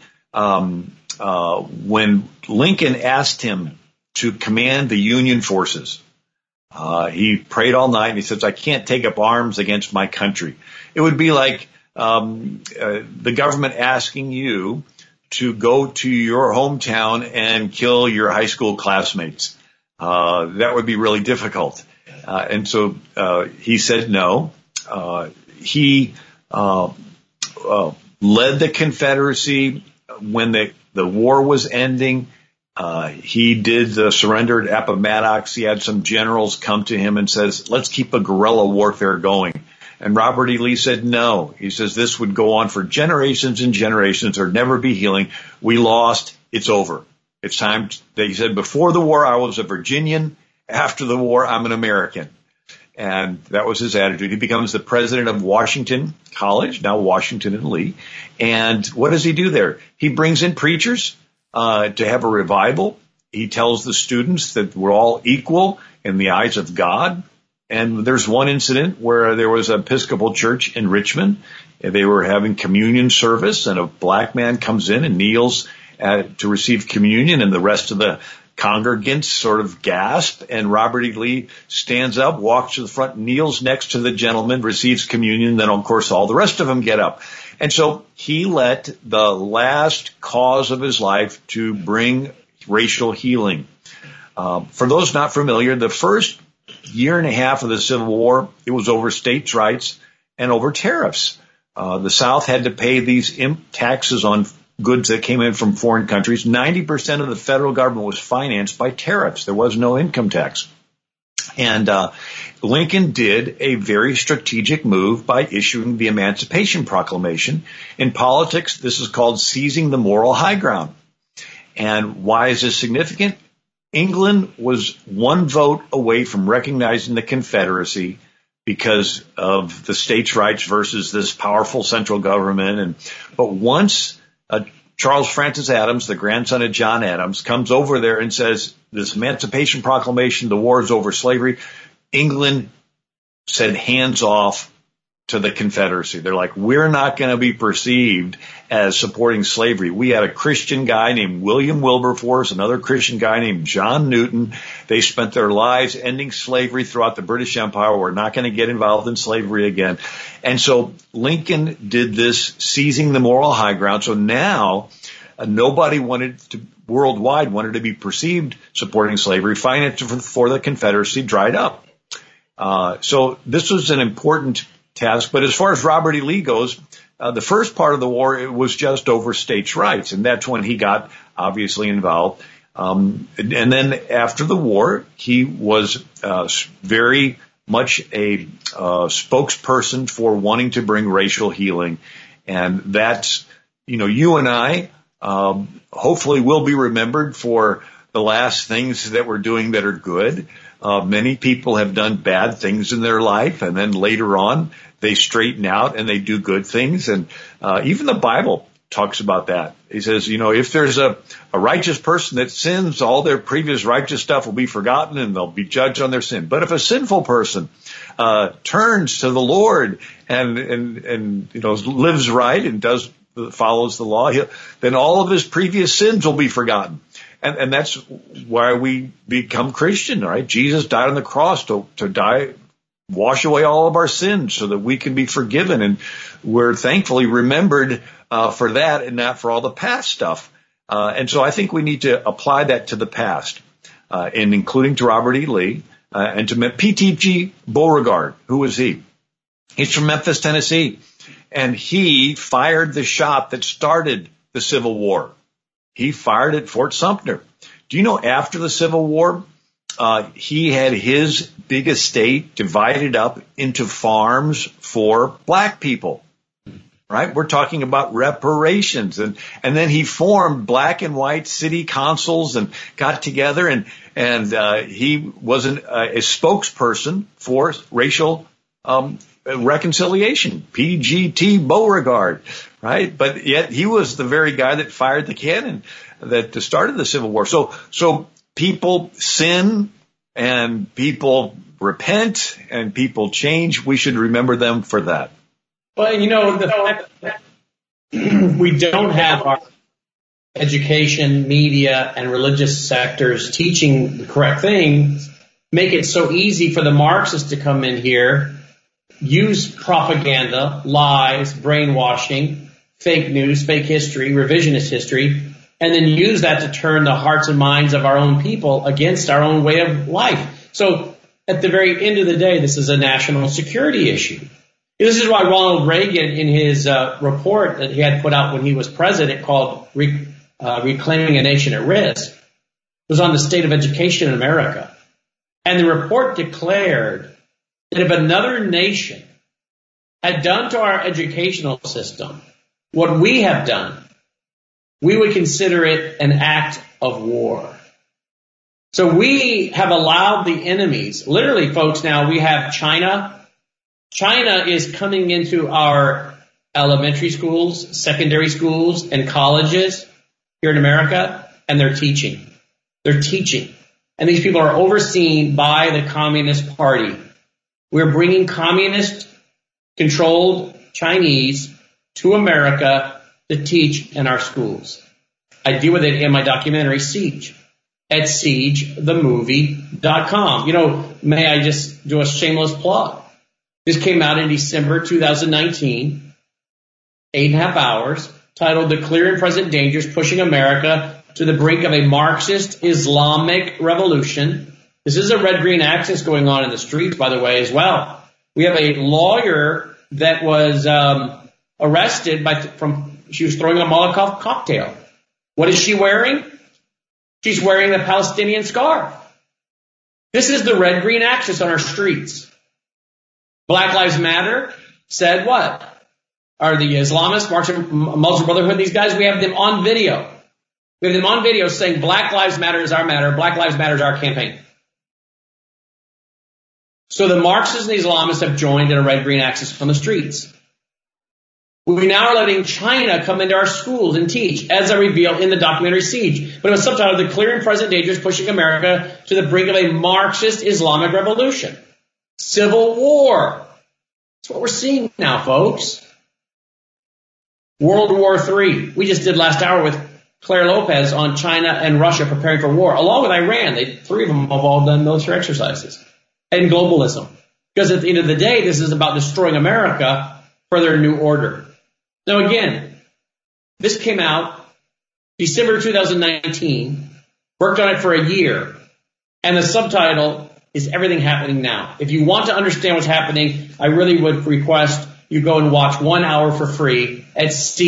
when Lincoln asked him to command the Union forces, he prayed all night and he says, I can't take up arms against my country. It would be like the government asking you to go to your hometown and kill your high school classmates. That would be really difficult. And so he said no. He led the Confederacy when the war was ending. He did the surrender at Appomattox. He had some generals come to him and says, let's keep a guerrilla warfare going. And Robert E. Lee said no. He says this would go on for generations and generations. There'd never be healing. We lost. It's over. It's time. He said, before the war, I was a Virginian. After the war, I'm an American. And that was his attitude. He becomes the president of Washington College, now Washington and Lee. And what does he do there? He brings in preachers to have a revival. He tells the students that we're all equal in the eyes of God. And there's one incident where there was an Episcopal church in Richmond. They were having communion service, and a black man comes in and kneels to receive communion, and the rest of the congregants sort of gasp, and Robert E. Lee stands up, walks to the front, kneels next to the gentleman, receives communion, then of course all the rest of them get up. And so he let the last cause of his life to bring racial healing. For those not familiar, the first year and a half of the Civil War, it was over states' rights and over tariffs. The South had to pay these taxes on goods that came in from foreign countries. 90% of the federal government was financed by tariffs. There was no income tax. And Lincoln did a very strategic move by issuing the Emancipation Proclamation. In politics, this is called seizing the moral high ground. And why is this significant? England was one vote away from recognizing the Confederacy because of the states' rights versus this powerful central government. But once Charles Francis Adams, the grandson of John Adams, comes over there and says, this Emancipation Proclamation, the war is over slavery, England said hands off to the Confederacy. They're like, we're not going to be perceived as supporting slavery. We had a Christian guy named William Wilberforce, another Christian guy named John Newton. They spent their lives ending slavery throughout the British Empire. We're not going to get involved in slavery again. And so Lincoln did this, seizing the moral high ground. So now nobody worldwide wanted to be perceived supporting slavery. Finance for the Confederacy dried up. So this was an important task. But as far as Robert E. Lee goes, the first part of the war, it was just over states' rights. And that's when he got obviously involved. And then after the war, he was very much a spokesperson for wanting to bring racial healing. And that's, you and I hopefully will be remembered for the last things that we're doing that are good. Many people have done bad things in their life, and then later on they straighten out and they do good things. And even the Bible talks about that. He says, if there's a righteous person that sins, all their previous righteous stuff will be forgotten and they'll be judged on their sin. But if a sinful person turns to the Lord and lives right and follows the law, then all of his previous sins will be forgotten. And that's why we become Christian, right? Jesus died on the cross to die, wash away all of our sins so that we can be forgiven. And we're thankfully remembered for that and not for all the past stuff. And so I think we need to apply that to the past, and including to Robert E. Lee, and to P.T.G. Beauregard. Who was he? He's from Memphis, Tennessee. And he fired the shot that started the Civil War. He fired at Fort Sumter. Do you know after the Civil War, he had his big estate divided up into farms for black people, right? We're talking about reparations. And then he formed black and white city councils and got together and he was a spokesperson for racial reconciliation, P.G.T. Beauregard, right? But yet he was the very guy that fired the cannon that started the Civil War. So people sin and people repent and people change. We should remember them for that. Well, the fact that we don't have our education, media, and religious sectors teaching the correct things make it so easy for the Marxists to come in here, use propaganda, lies, brainwashing, fake news, fake history, revisionist history, and then use that to turn the hearts and minds of our own people against our own way of life. So at the very end of the day, this is a national security issue. This is why Ronald Reagan, in his report that he had put out when he was president called Reclaiming a Nation at Risk, was on the state of education in America. And the report declared that if another nation had done to our educational system what we have done, we would consider it an act of war. So we have allowed the enemies, literally, folks, now we have China. China is coming into our elementary schools, secondary schools, and colleges here in America, and they're teaching. They're teaching. And these people are overseen by the Communist Party. We're bringing communist-controlled Chinese to America to teach in our schools. I deal with it in my documentary, Siege, at siegethemovie.com. You know, may I just do a shameless plug? This came out in December 2019, 8.5 hours, titled The Clear and Present Dangers Pushing America to the Brink of a Marxist Islamic Revolution. This is a red-green axis going on in the streets, by the way, as well. We have a lawyer that was arrested she was throwing a Molotov cocktail. What is she wearing? She's wearing the Palestinian scarf. This is the red-green axis on our streets. Black Lives Matter said what? Are the Islamists, Marxist, Muslim Brotherhood, these guys, we have them on video. We have them on video saying Black Lives Matter is our matter, Black Lives Matter is our campaign. So the Marxists and the Islamists have joined in a red-green axis on the streets. We now are letting China come into our schools and teach, as I reveal in the documentary Siege. But it was subtitled The Clear and Present Dangers Pushing America to the Brink of a Marxist Islamic Revolution. Civil war. That's what we're seeing now, folks. World War III. We just did last hour with Claire Lopez on China and Russia preparing for war, along with Iran. Three of them have all done military exercises. And globalism. Because at the end of the day, this is about destroying America for their new order. Now again, this came out December 2019, worked on it for a year, and the subtitle is Everything Happening Now. If you want to understand what's happening, I really would request you go and watch 1 hour for free at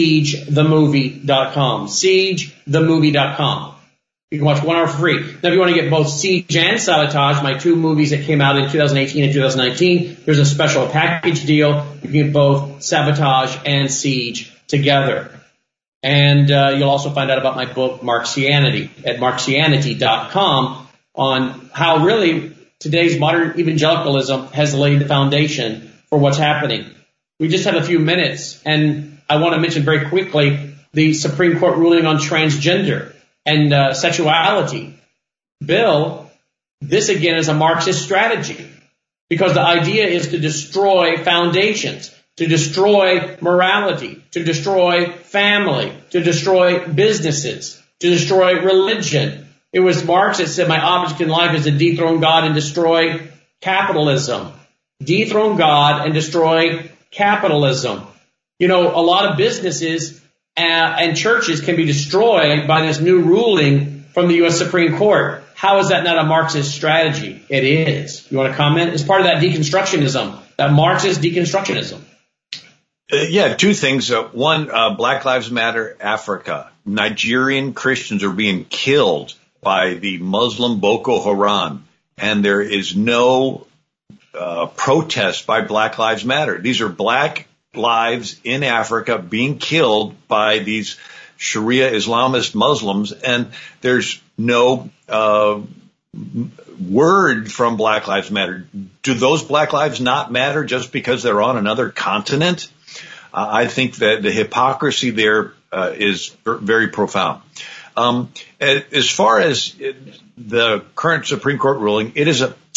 siegethemovie.com. Siegethemovie.com. You can watch 1 hour for free. Now, if you want to get both Siege and Sabotage, my two movies that came out in 2018 and 2019, there's a special package deal. You can get both Sabotage and Siege together. And you'll also find out about my book, Marxianity, at Marxianity.com on how really today's modern evangelicalism has laid the foundation for what's happening. We just have a few minutes, and I want to mention very quickly the Supreme Court ruling on transgender and sexuality. Bill, this again is a Marxist strategy because the idea is to destroy foundations, to destroy morality, to destroy family, to destroy businesses, to destroy religion. It was Marx that said, my object in life is to dethrone God and destroy capitalism. Dethrone God and destroy capitalism. You know, a lot of businesses and churches can be destroyed by this new ruling from the U.S. Supreme Court. How is that not a Marxist strategy? It is. You want to comment? It's part of that deconstructionism, that Marxist deconstructionism. Yeah, two things. One, Black Lives Matter Africa. Nigerian Christians are being killed by the Muslim Boko Haram, and there is no protest by Black Lives Matter. These are black lives in Africa being killed by these Sharia Islamist Muslims, and there's no word from Black Lives Matter. Do those Black lives not matter just because they're on another continent? I think that the hypocrisy there is very profound. As far as the current Supreme Court ruling, it is a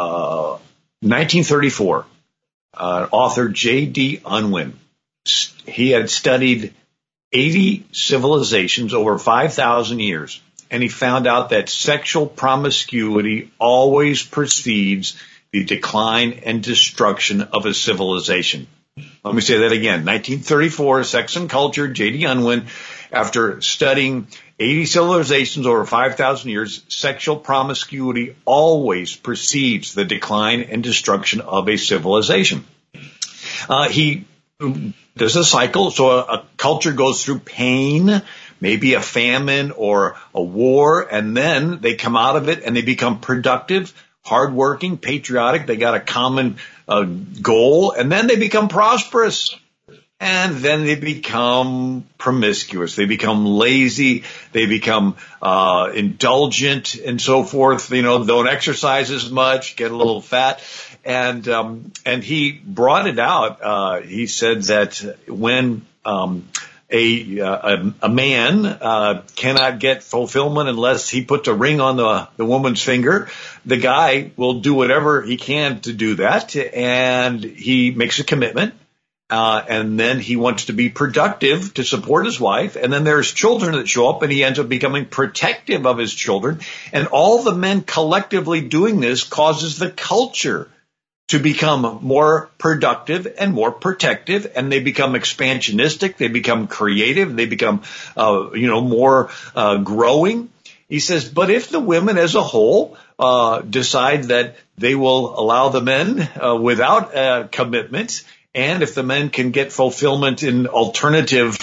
1934. Author J.D. Unwin. He had studied 80 civilizations over 5,000 years, and he found out that sexual promiscuity always precedes the decline and destruction of a civilization. Let me say that again. 1934, Sex and Culture, J.D. Unwin. After studying 80 civilizations over 5,000 years, sexual promiscuity always precedes the decline and destruction of a civilization. He does a cycle, so a culture goes through pain, maybe a famine or a war, and then they come out of it and they become productive. hardworking, patriotic. They got a common goal, and then they become prosperous. And then they become promiscuous. They become lazy. They become indulgent and so forth. Don't exercise as much, get a little fat. And he brought it out. He said that when a man cannot get fulfillment unless he puts a ring on the woman's finger, the guy will do whatever he can to do that, and he makes a commitment. And then he wants to be productive to support his wife. And then there's children that show up, and he ends up becoming protective of his children. And all the men collectively doing this causes the culture to become more productive and more protective. And they become expansionistic. They become creative. They become, more growing. He says, but if the women as a whole decide that they will allow the men without commitment, and if the men can get fulfillment in alternative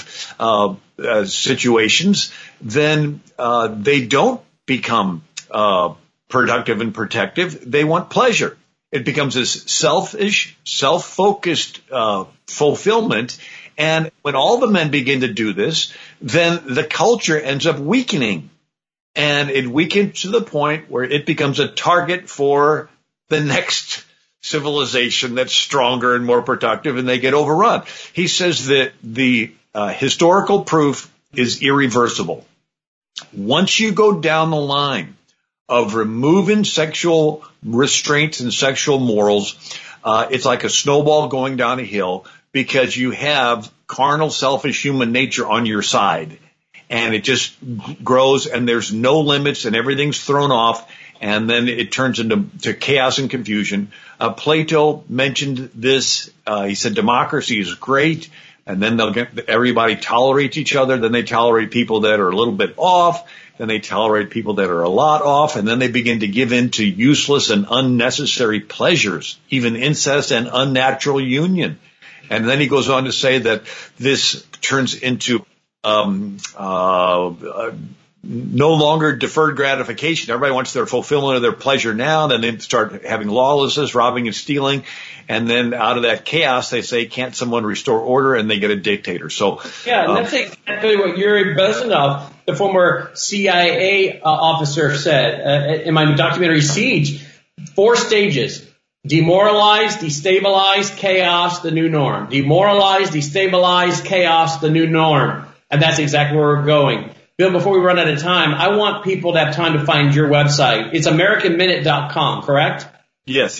situations, then they don't become productive and protective. They want pleasure. It becomes this selfish, self-focused fulfillment. And when all the men begin to do this, then the culture ends up weakening. And it weakens to the point where it becomes a target for the next civilization that's stronger and more productive, and they get overrun. He says that the historical proof is irreversible. Once you go down the line of removing sexual restraints and sexual morals, it's like a snowball going down a hill, because you have carnal, selfish human nature on your side, and it just grows, and there's no limits, and everything's thrown off. And then it turns into chaos and confusion. Plato mentioned this. He said democracy is great, and then everybody tolerates each other. Then they tolerate people that are a little bit off. Then they tolerate people that are a lot off. And then they begin to give in to useless and unnecessary pleasures, even incest and unnatural union. And then he goes on to say that this turns into no longer deferred gratification. Everybody wants their fulfillment of their pleasure now. Then they start having lawlessness, robbing and stealing. And then out of that chaos, they say, can't someone restore order? And they get a dictator. So, yeah, and that's exactly what Yuri Bezmenov, the former CIA officer, said in my documentary Siege. 4 stages: demoralize, destabilize, chaos, the new norm. Demoralize, destabilize, chaos, the new norm. And that's exactly where we're going. Bill, before we run out of time, I want people to have time to find your website. It's AmericanMinute.com, correct? Yes.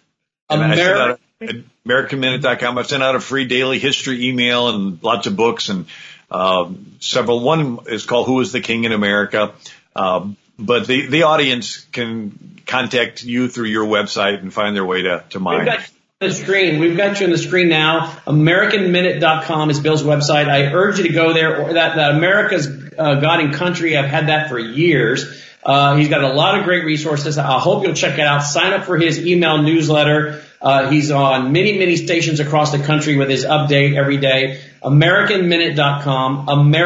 AmericanMinute.com. I sent out a free daily history email and lots of books and several. One is called Who is the King in America? But the audience can contact you through your website and find their way to mine. We've got you on the screen now. AmericanMinute.com is Bill's website. I urge you to go there. Or that America's God and Country. I've had that for years. He's got a lot of great resources. I hope you'll check it out. Sign up for his email newsletter. He's on many stations across the country with his update every day. AmericanMinute.com.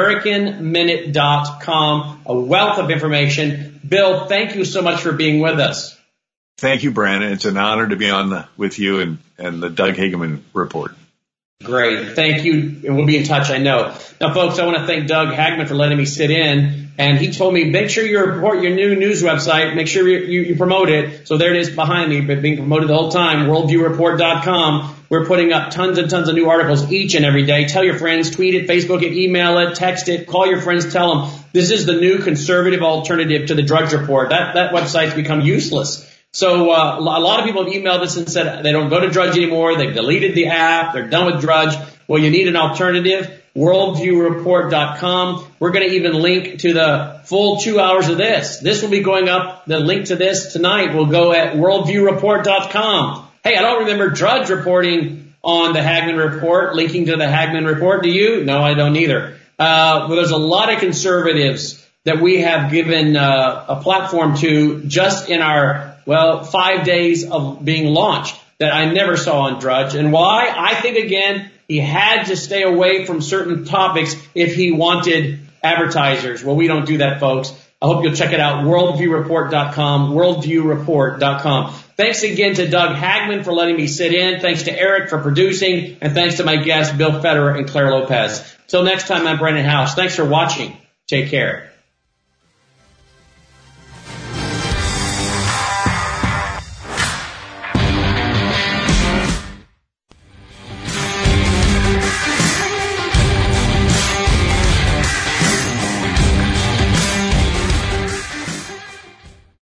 AmericanMinute.com. A wealth of information. Bill, thank you so much for being with us. Thank you, Brandon. It's an honor to be on with you and the Doug Hageman Report. Great. Thank you. And we'll be in touch, I know. Now, folks, I want to thank Doug Hageman for letting me sit in. And he told me, make sure you report your new news website. Make sure you promote it. So there it is behind me, but being promoted the whole time, worldviewreport.com. We're putting up tons and tons of new articles each and every day. Tell your friends, tweet it, Facebook it, email it, text it, call your friends, tell them this is the new conservative alternative to the Drudge Report. That website's become useless. So a lot of people have emailed us and said they don't go to Drudge anymore. They've deleted the app. They're done with Drudge. Well, you need an alternative. Worldviewreport.com. We're going to even link to the full 2 hours of this. This will be going up. The link to this tonight will go at worldviewreport.com. Hey, I don't remember Drudge reporting on the Hageman Report, linking to the Hageman Report. Do you? No, I don't either. Well, there's a lot of conservatives that we have given a platform to just in our 5 days of being launched that I never saw on Drudge. And why? I think, again, he had to stay away from certain topics if he wanted advertisers. Well, we don't do that, folks. I hope you'll check it out, worldviewreport.com, worldviewreport.com. Thanks again to Doug Hagmann for letting me sit in. Thanks to Eric for producing. And thanks to my guests, Bill Federer and Claire Lopez. Till next time, I'm Brandon House. Thanks for watching. Take care.